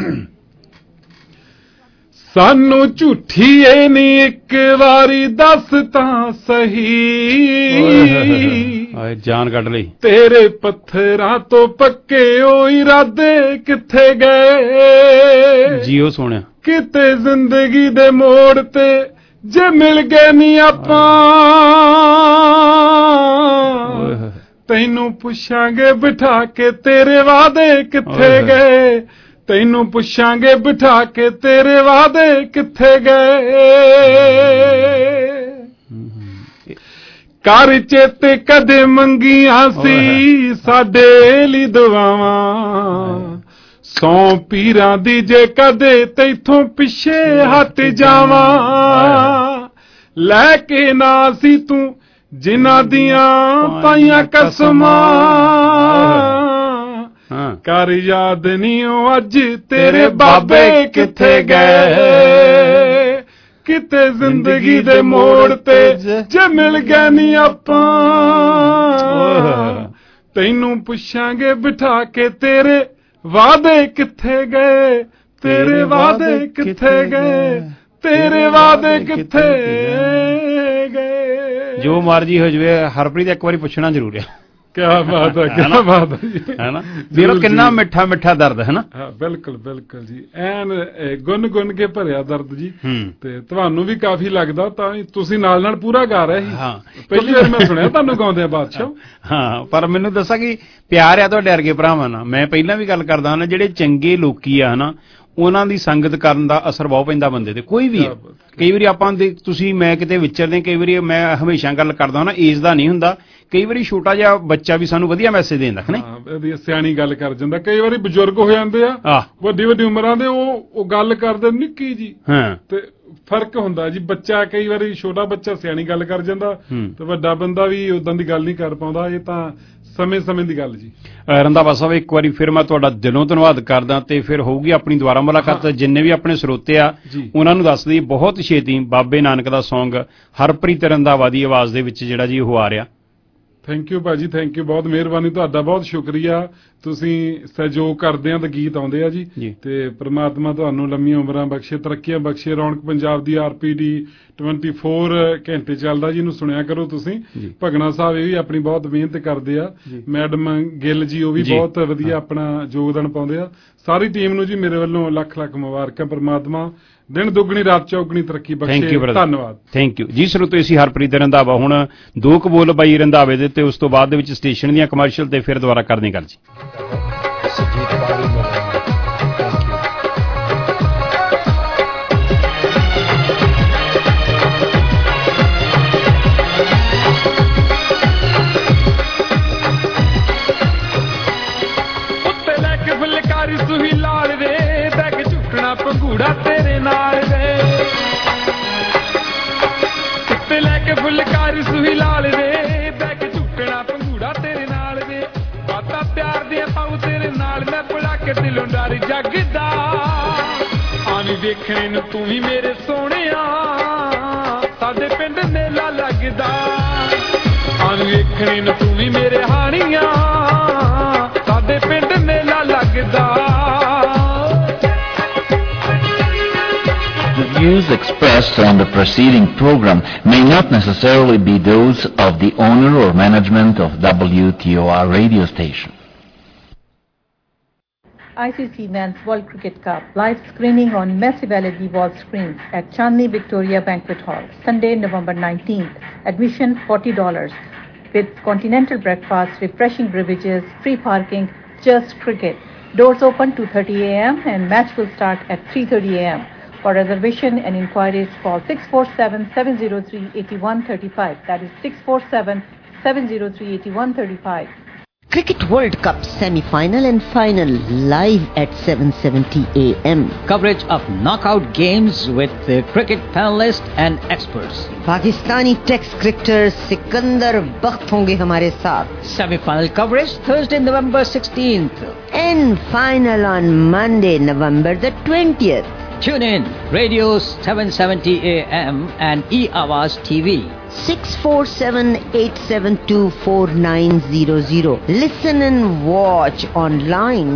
ਸਾਨੂੰ ਝੂਠੀਏ ਨੀ ਇੱਕ ਵਾਰੀ ਦੱਸ ਤਾਂ ਸਹੀ, ਜਾਨ ਕੱਢ ਲਈ। ਤੇਰੇ ਪੱਥਰਾਂ ਤੋਂ ਪੱਕੇ ਉਹ ਇਰਾਦੇ ਕਿੱਥੇ ਗਏ, ਜੀਓ ਸੋਹਣਿਆ। ਕਿਤੇ ਜ਼ਿੰਦਗੀ ਦੇ ਮੋੜ ਤੇ ਜੇ ਮਿਲ ਗਏ ਨੀ ਆਪਾਂ, ਤੈਨੂੰ ਪੁੱਛਾਂਗੇ ਬਿਠਾ ਕੇ ਤੇਰੇ ਵਾਅਦੇ ਕਿੱਥੇ ਗਏ, ਤੈਨੂੰ ਪੁੱਛਾਂਗੇ ਬਿਠਾ ਕੇ ਤੇਰੇ ਵਾਅਦੇ ਕਿੱਥੇ ਗਏ। ਕਰ ਚੇਤੇ ਕਦੇ ਮੰਗੀਆਂ ਸੀ ਸਾਡੇ ਲਈ ਦੁਆਵਾਂ, ਸੌ ਪੀਰਾਂ ਦੀ ਜੇ ਕਦੇ ਤੈਥੋਂ ਪਿੱਛੇ ਹਟ ਜਾਵਾਂ ਲੈ ਕੇ ਨਾ ਸੀ ਤੂੰ ਜਿਨ੍ਹਾਂ ਦੀਆਂ ਪਾਈਆਂ ਕਸਮਾਂ ਕਰ ਯਾਦ ਨਹੀਂ ਉਹ ਅੱਜ ਤੇਰੇ ਬਾਬੇ ਕਿੱਥੇ ਗਏ ਕਿਤੇ ਜ਼ਿੰਦਗੀ ਦੇ ਮੋੜ ਤੇ ਜੇ ਮਿਲ ਗਏ ਨਹੀਂ ਆਪਾਂ ਤੈਨੂੰ ਪੁੱਛਾਂਗੇ ਬਿਠਾ ਕੇ ਤੇਰੇ ਵਾਅਦੇ ਕਿੱਥੇ ਗਏ ਤੇਰੇ ਵਾਅਦੇ ਕਿੱਥੇ ਗਏ ਤੇਰੇ ਵਾਅਦੇ ਕਿੱਥੇ ਗਏ। ਜੋ ਮਰਜੀ ਹੋ ਜਵੇ ਹਰਪ੍ਰੀਤ ਇੱਕ ਵਾਰੀ ਪੁੱਛਣਾ ਜ਼ਰੂਰ ਹੈ। ਕਿਆ ਬਾਤ ਹੈ ਕਿਆ ਬਾਤ ਹੈ ਜੀ ਹੈ ਨਾ ਵੀਰੋ ਕਿੰਨਾ ਮਿੱਠਾ ਮਿੱਠਾ ਦਰਦ ਹੈ ਨਾ। ਹਾਂ ਬਿਲਕੁਲ ਬਿਲਕੁਲ ਜੀ ਐਨ ਗੁੰਨ ਗੁੰਨ ਕੇ ਭਰਿਆ ਦਰਦ ਜੀ ਤੇ ਤੁਹਾਨੂੰ ਵੀ ਕਾਫੀ ਲੱਗਦਾ ਤਾਂ ਤੁਸੀਂ ਨਾਲ ਨਾਲ ਪੂਰਾ ਗਾ ਰਹੇ ਸੀ। ਹਾਂ ਪਹਿਲੀ ਵਾਰ ਮੈਂ ਸੁਣਿਆ ਤੁਹਾਨੂੰ ਗਾਉਂਦੇ ਆ ਬਾਦਸ਼ਾਹ। ਹਾਂ ਪਰ ਮੈਨੂੰ ਦੱਸਾਂ ਕਿ ਪਿਆਰ ਆ ਤੁਹਾਡੇ ਵਰਗੇ ਭਰਾਵਾਂ ਨਾਲ। ਮੈਂ ਪਹਿਲਾਂ ਵੀ ਗੱਲ ਕਰਦਾ ਹਾਂ ਜਿਹੜੇ ਚੰਗੇ ਲੋਕੀ ਆ ਹਨਾ ਉਹਨਾਂ ਦੀ ਸੰਗਤ ਕਰਨ ਦਾ ਅਸਰ ਬਹੁਤ ਪੈਂਦਾ ਬੰਦੇ ਤੇ ਕੋਈ ਵੀ। ਕਈ ਵਾਰੀ ਆਪਾਂ ਤੁਸੀਂ ਮੈਂ ਕਿਤੇ ਵਿਚਰਦੇ ਕਈ ਵਾਰੀ ਮੈਂ ਹਮੇਸ਼ਾ ਗੱਲ ਕਰਦਾ ਨਾ ਏਜ ਦਾ ਨਹੀਂ ਹੁੰਦਾ ਕਈ ਵਾਰੀ ਛੋਟਾ ਜਿਹਾ ਬੱਚਾ ਵੀ ਸਾਨੂੰ ਵਧੀਆ ਮੈਸੇਜ ਦੇਂਦਾ ਹੈ ਨਾ ਸਿਆਣੀ ਗੱਲ ਕਰ ਜਾਂਦਾ। ਕਈ ਵਾਰੀ ਬਜ਼ੁਰਗ ਹੋ ਜਾਂਦੇ ਆ ਵੱਡੀ ਵੱਡੀ ਉਮਰਾਂ ਦੇ ਉਹ ਗੱਲ ਕਰਦੇ ਨਿੱਕੀ ਜੀ ਤੇ ਫਰਕ ਹੁੰਦਾ ਜੀ। ਬੱਚਾ ਕਈ ਵਾਰੀ ਛੋਟਾ ਬੱਚਾ ਸਿਆਣੀ ਗੱਲ ਕਰ ਜਾਂਦਾ ਤੇ ਵੱਡਾ ਬੰਦਾ ਵੀ ਉਦਾਂ ਦੀ ਗੱਲ ਨਹੀਂ ਕਰ ਪਾਉਂਦਾ। ਇਹ ਤਾਂ ਸਮੇਂ ਦੀ ਗੱਲ ਜੀ। ਰੰਧਾਵਾ ਸਾਹਿਬ ਇੱਕ ਵਾਰੀ ਫਿਰ ਮੈਂ ਤੁਹਾਡਾ ਦਿਲੋਂ ਧੰਨਵਾਦ ਕਰਦਾ ਤੇ ਫਿਰ ਹੋਊਗੀ ਆਪਣੀ ਦੁਬਾਰਾ ਮੁਲਾਕਾਤ। ਜਿੰਨੇ ਵੀ ਆਪਣੇ ਸਰੋਤੇ ਆ ਉਹਨਾਂ ਨੂੰ ਦੱਸ ਦਈਏ ਬਹੁਤ ਛੇਤੀ ਬਾਬੇ ਨਾਨਕ ਦਾ ਸੌਂਗ ਹਰਪ੍ਰੀਤ ਰੰਧਾਵਾ ਦੀ ਆਵਾਜ਼ ਦੇ ਵਿੱਚ ਜਿਹੜਾ ਜੀ ਉਹ ਆ ਰਿਹਾ। ਥੈਂਕ ਯੂ ਭਾਜੀ ਥੈਂਕ ਯੂ ਬਹੁਤ ਮਿਹਰਬਾਨੀ ਤੁਹਾਡਾ ਬਹੁਤ ਸ਼ੁਕਰੀਆ। ਤੁਸੀਂ ਸਹਿਯੋਗ ਕਰਦੇ ਆ ਤਾਂ ਗੀਤ ਆਉਂਦੇ ਆ ਜੀ ਤੇ ਪ੍ਰਮਾਤਮਾ ਤੁਹਾਨੂੰ ਲੰਮੀਆਂ ਉਮਰਾਂ ਬਖਸ਼ੇ ਤਰੱਕੀਆਂ ਬਖਸ਼ੇ। ਰੌਣਕ ਪੰਜਾਬ ਦੀ RPD 24 ਘੰਟੇ ਚੱਲਦਾ ਜੀ ਇਹਨੂੰ ਸੁਣਿਆ ਕਰੋ ਤੁਸੀਂ। ਭਗਣਾ ਸਾਹਿਬ ਇਹ ਵੀ ਆਪਣੀ ਬਹੁਤ ਮਿਹਨਤ ਕਰਦੇ ਆ। ਮੈਡਮ ਗਿੱਲ ਜੀ ਉਹ ਵੀ ਬਹੁਤ ਵਧੀਆ ਆਪਣਾ ਯੋਗਦਾਨ ਪਾਉਂਦੇ ਆ। ਸਾਰੀ ਟੀਮ ਨੂੰ ਜੀ ਮੇਰੇ ਵੱਲੋਂ ਲੱਖ ਲੱਖ ਮੁਬਾਰਕਾਂ। ਪ੍ਰਮਾਤਮਾ ਦਿਨ ਦੁੱਗਣੀ ਰਾਤ ਚੌਗਣੀ ਤਰੱਕੀ ਬਖਸ਼ੇ। ਧੰਨਵਾਦ ਥੈਂਕ ਯੂ ਜੀ। ਸਰੋਤੋ ਅਸੀਂ ਹਰਪ੍ਰੀਤ ਰੰਧਾਵਾ ਹੁਣ ਦੋ ਕੁ ਬੋਲ ਬਾਈ ਰੰਧਾਵੇ ਦੇ ਤੇ ਉਸ ਤੋਂ ਬਾਅਦ ਦੇ ਵਿੱਚ ਸਟੇਸ਼ਨ ਦੀਆਂ ਕਮਰਸ਼ੀਅਲ ਤੇ ਫਿਰ ਦੁਬਾਰਾ ਕਰਦੇ ਗੱਲ ਜੀ। ਉੱਤੇ ਲੈ ਕੇ ਫੁਲਕਾਰੀ ਸੁਹੀ ਲਾਲ ਦੇ ਬੈਗ ਝੁਕਣਾ ਪੰਗੂੜਾ ਤੇਰੇ ਨਾਲ ਦੇ ਉੱਤੇ ਲੈ ਕੇ ਫੁਲਕਾਰੀ ਸੁਹੀ ਲਾਲ ਦੇ ਬੈਗ ਝੁਕਣਾ ਪੰਗੂੜਾ ਤੇਰੇ ਨਾਲ ਦੇ ਬਾਤਾਂ ਪਿਆਰ ਦੀਆਂ ਪਾਉ ਤੇਰੇ ਨਾਲ ਮੈਂ ਪੜਾ ਕੇ ਦਿਲੋਂ ਡਰ ਜਗਦਾ ਆਵੀਂ ਵੇਖਣੇ ਨੂੰ ਤੂੰ ਵੀ ਮੇਰੇ ਸੋਹਣਿਆ ਸਾਡੇ ਪਿੰਡ ਮੇਲਾ ਲੱਗਦਾ ਆਵੀਂ ਵੇਖਣੇ ਨੂੰ ਤੂੰ ਵੀ ਮੇਰੇ ਹਾਣੀਆਂ ਸਾਡੇ ਪਿੰਡ ਮੇਲਾ ਲੱਗਦਾ। The views expressed on the preceding program may not necessarily be those of the owner or management of WTOR radio station. ICC Men's World Cricket Cup live screening on massive LED wall screens at Chandni Victoria Banquet Hall, Sunday, November 19th. Admission $40 with continental breakfast, refreshing beverages, free parking, just cricket. Doors open 2:30 a.m. and match will start at 3:30 a.m. For reservation and inquiries, call 647-703-8135. That is 647-703-8135. Cricket World Cup semi-final and final live at 7:70 a.m. Coverage of knockout games with cricket panelists and experts. Pakistani Test cricketers Sikandar Bakht honge hamare saath. Semi-final coverage Thursday, November 16th. And final on Monday, November the 20th. Tune in, Radio 770 AM and eAwaz TV. 647-872-4900. Listen and watch online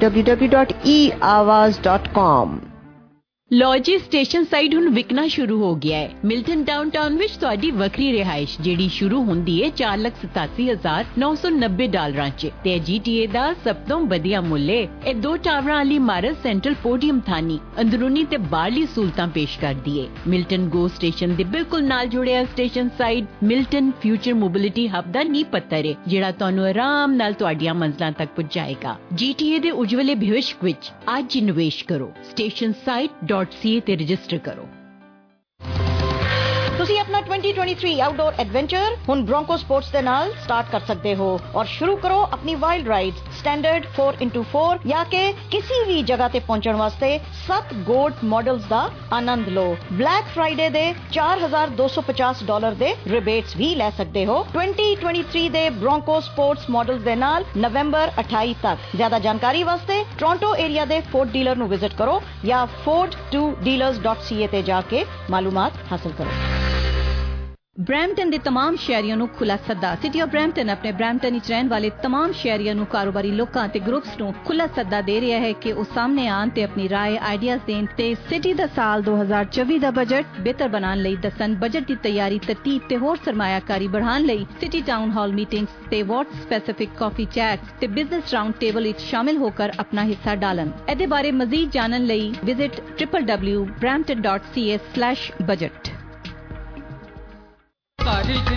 www.eawaz.com. ਲੋ ਜੀ station side ਹੁਣ ਵਿਕਣਾ ਸ਼ੁਰੂ ਹੋ ਗਿਆ ਹੈ। Milton downtown ਵਿੱਚ ਤੁਹਾਡੀ ਵੱਖਰੀ ਰਿਹਾਇਸ਼ ਜਿਹੜੀ ਸ਼ੁਰੂ ਹੁੰਦੀ ਹੈ $4,87,990 'ਚ ਤੇ GTA ਦਾ ਸਭ ਤੋਂ ਵਧੀਆ ਮੁੱਲ ਹੈ। ਇਹ 2 ਟਾਵਰਾਂ ਵਾਲੀ ਇਮਾਰਤ ਸੈਂਟਰਲ ਪੋਡੀਅਮ ਥਾਨੀ ਅੰਦਰੂਨੀ ਤੇ ਬਾਹਰਲੀ ਸਹੂਲਤਾਂ ਪੇਸ਼ ਕਰਦੀ ਹੈ। ਮਿਲਟਨ ਗੋ ਸਟੇਸ਼ਨ ਦੇ ਬਿਲਕੁਲ ਨਾਲ ਜੁੜਿਆ station side Milton future mobility hub ਦਾ ਨੀਂਹ ਪੱਥਰ ਹੈ ਜਿਹੜਾ ਤੁਹਾਨੂੰ ਆਰਾਮ ਨਾਲ ਤੁਹਾਡੀਆਂ ਮੰਜ਼ਲਾਂ ਤੱਕ ਪਹੁੰਚਾਏਗਾ। GTA ਦੇ ਉਜਵਲੇ ਭਵਿੱਖ ਵਿੱਚ ਅੱਜ ਹੀ ਨਿਵੇਸ਼ ਕਰੋ। ਸਟੇਸ਼ਨ ਸਾਈਡ .ca ਤੇ ਰਜਿਸਟਰ ਕਰੋ। ਤੁਸੀਂ ਆਪਣਾ 2023 ਆਊਟਡੋਰ ਐਡਵੈਂਚਰ ਹੁਣ ਬ੍ਰੋਂਕੋ ਸਪੋਰਟਸ ਦੇ ਨਾਲ ਸਟਾਰਟ ਕਰ ਸਕਦੇ ਹੋ ਔਰ ਸ਼ੁਰੂ ਕਰੋ ਆਪਣੀ ਵਾਈਲਡ ਰਾਈਡ ਸਟੈਂਡਰਡ 4x4 ਜਾਂ ਕਿ ਕਿਸੇ ਵੀ ਜਗ੍ਹਾ ਤੇ ਪਹੁੰਚਣ ਵਾਸਤੇ 7 ਗੋਲਡ ਮਾਡਲਸ ਦਾ ਆਨੰਦ ਲਓ। ਬਲੈਕ ਫਰਾਈਡੇ ਦੇ $4,250 ਦੇ ਰਿਬੇਟਸ ਵੀ ਲੈ ਸਕਦੇ ਹੋ 2023 ਦੇ ਬ੍ਰੋਂਕੋ ਸਪੋਰਟਸ ਮਾਡਲਸ ਦੇ ਨਾਲ ਨਵੰਬਰ 28 ਤੱਕ। ਜ਼ਿਆਦਾ ਜਾਣਕਾਰੀ ਵਾਸਤੇ ਟੋਰਾਂਟੋ ਏਰੀਆ ਦੇ ਫੋਰਡ ਡੀਲਰ ਨੂੰ ਵਿਜ਼ਿਟ ਕਰੋ ਜਾਂ ford2dealers.ca ਤੇ ਜਾ ਕੇ ਮਾਲੂਮਾਤ ਹਾਸਲ ਕਰੋ। ਬਰੈਂਪਟਨ ਦੇ तमाम ਸ਼ਹਿਰੀਆਂ ਨੂੰ ਖੁੱਲਾ ਸੱਦਾ। ਸਿਟੀ ਆਫ ਬਰੈਂਪਟਨ ਆਪਣੇ ਬਰੈਂਪਟਨ ਵਿੱਚ ਰਹਿਣ ਵਾਲੇ तमाम ਸ਼ਹਿਰੀਆਂ ਨੂੰ ਕਾਰੋਬਾਰੀ ਲੋਕਾਂ ਤੇ ਗਰੁੱਪਸ ਨੂੰ ਖੁੱਲਾ ਸੱਦਾ ਦੇ ਰਿਹਾ ਹੈ ਕਿ ਉਹ ਸਾਹਮਣੇ ਆਉਣ ਤੇ ਆਪਣੀ ਰਾਏ ਆਈਡੀਆਜ਼ ਦੇਣ ਤੇ ਸਿਟੀ ਦਾ ਸਾਲ 2024 ਦਾ ਬਜਟ ਬਿਹਤਰ ਬਣਾਉਣ ਲਈ ਦੱਸਣ। ਬਜਟ ਦੀ ਤਿਆਰੀ ਤਰਤੀਬ ਤੇ ਹੋਰ ਸਰਮਾਇਆਕਾਰੀ बढ़ाਉਣ ਲਈ ਸਿਟੀ ਟਾਊਨ ਹਾਲ ਮੀਟਿੰਗਸ ਤੇ ਵਾਰਡ ਸਪੈਸੀਫਿਕ ਕਾਫੀ ਚੈਟਸ ਤੇ ਬਿਜ਼ਨਸ ਰਾਉਂਡ ਟੇਬਲ ਵਿੱਚ ਸ਼ਾਮਿਲ ਹੋकर ਆਪਣਾ ਹਿੱਸਾ ਡਾਲਣ। ਇਹਦੇ ਬਾਰੇ ਮਜ਼ੀਦ ਜਾਣਨ ਲਈ ਵਿਜ਼ਿਟ www.brampton.ca/budget।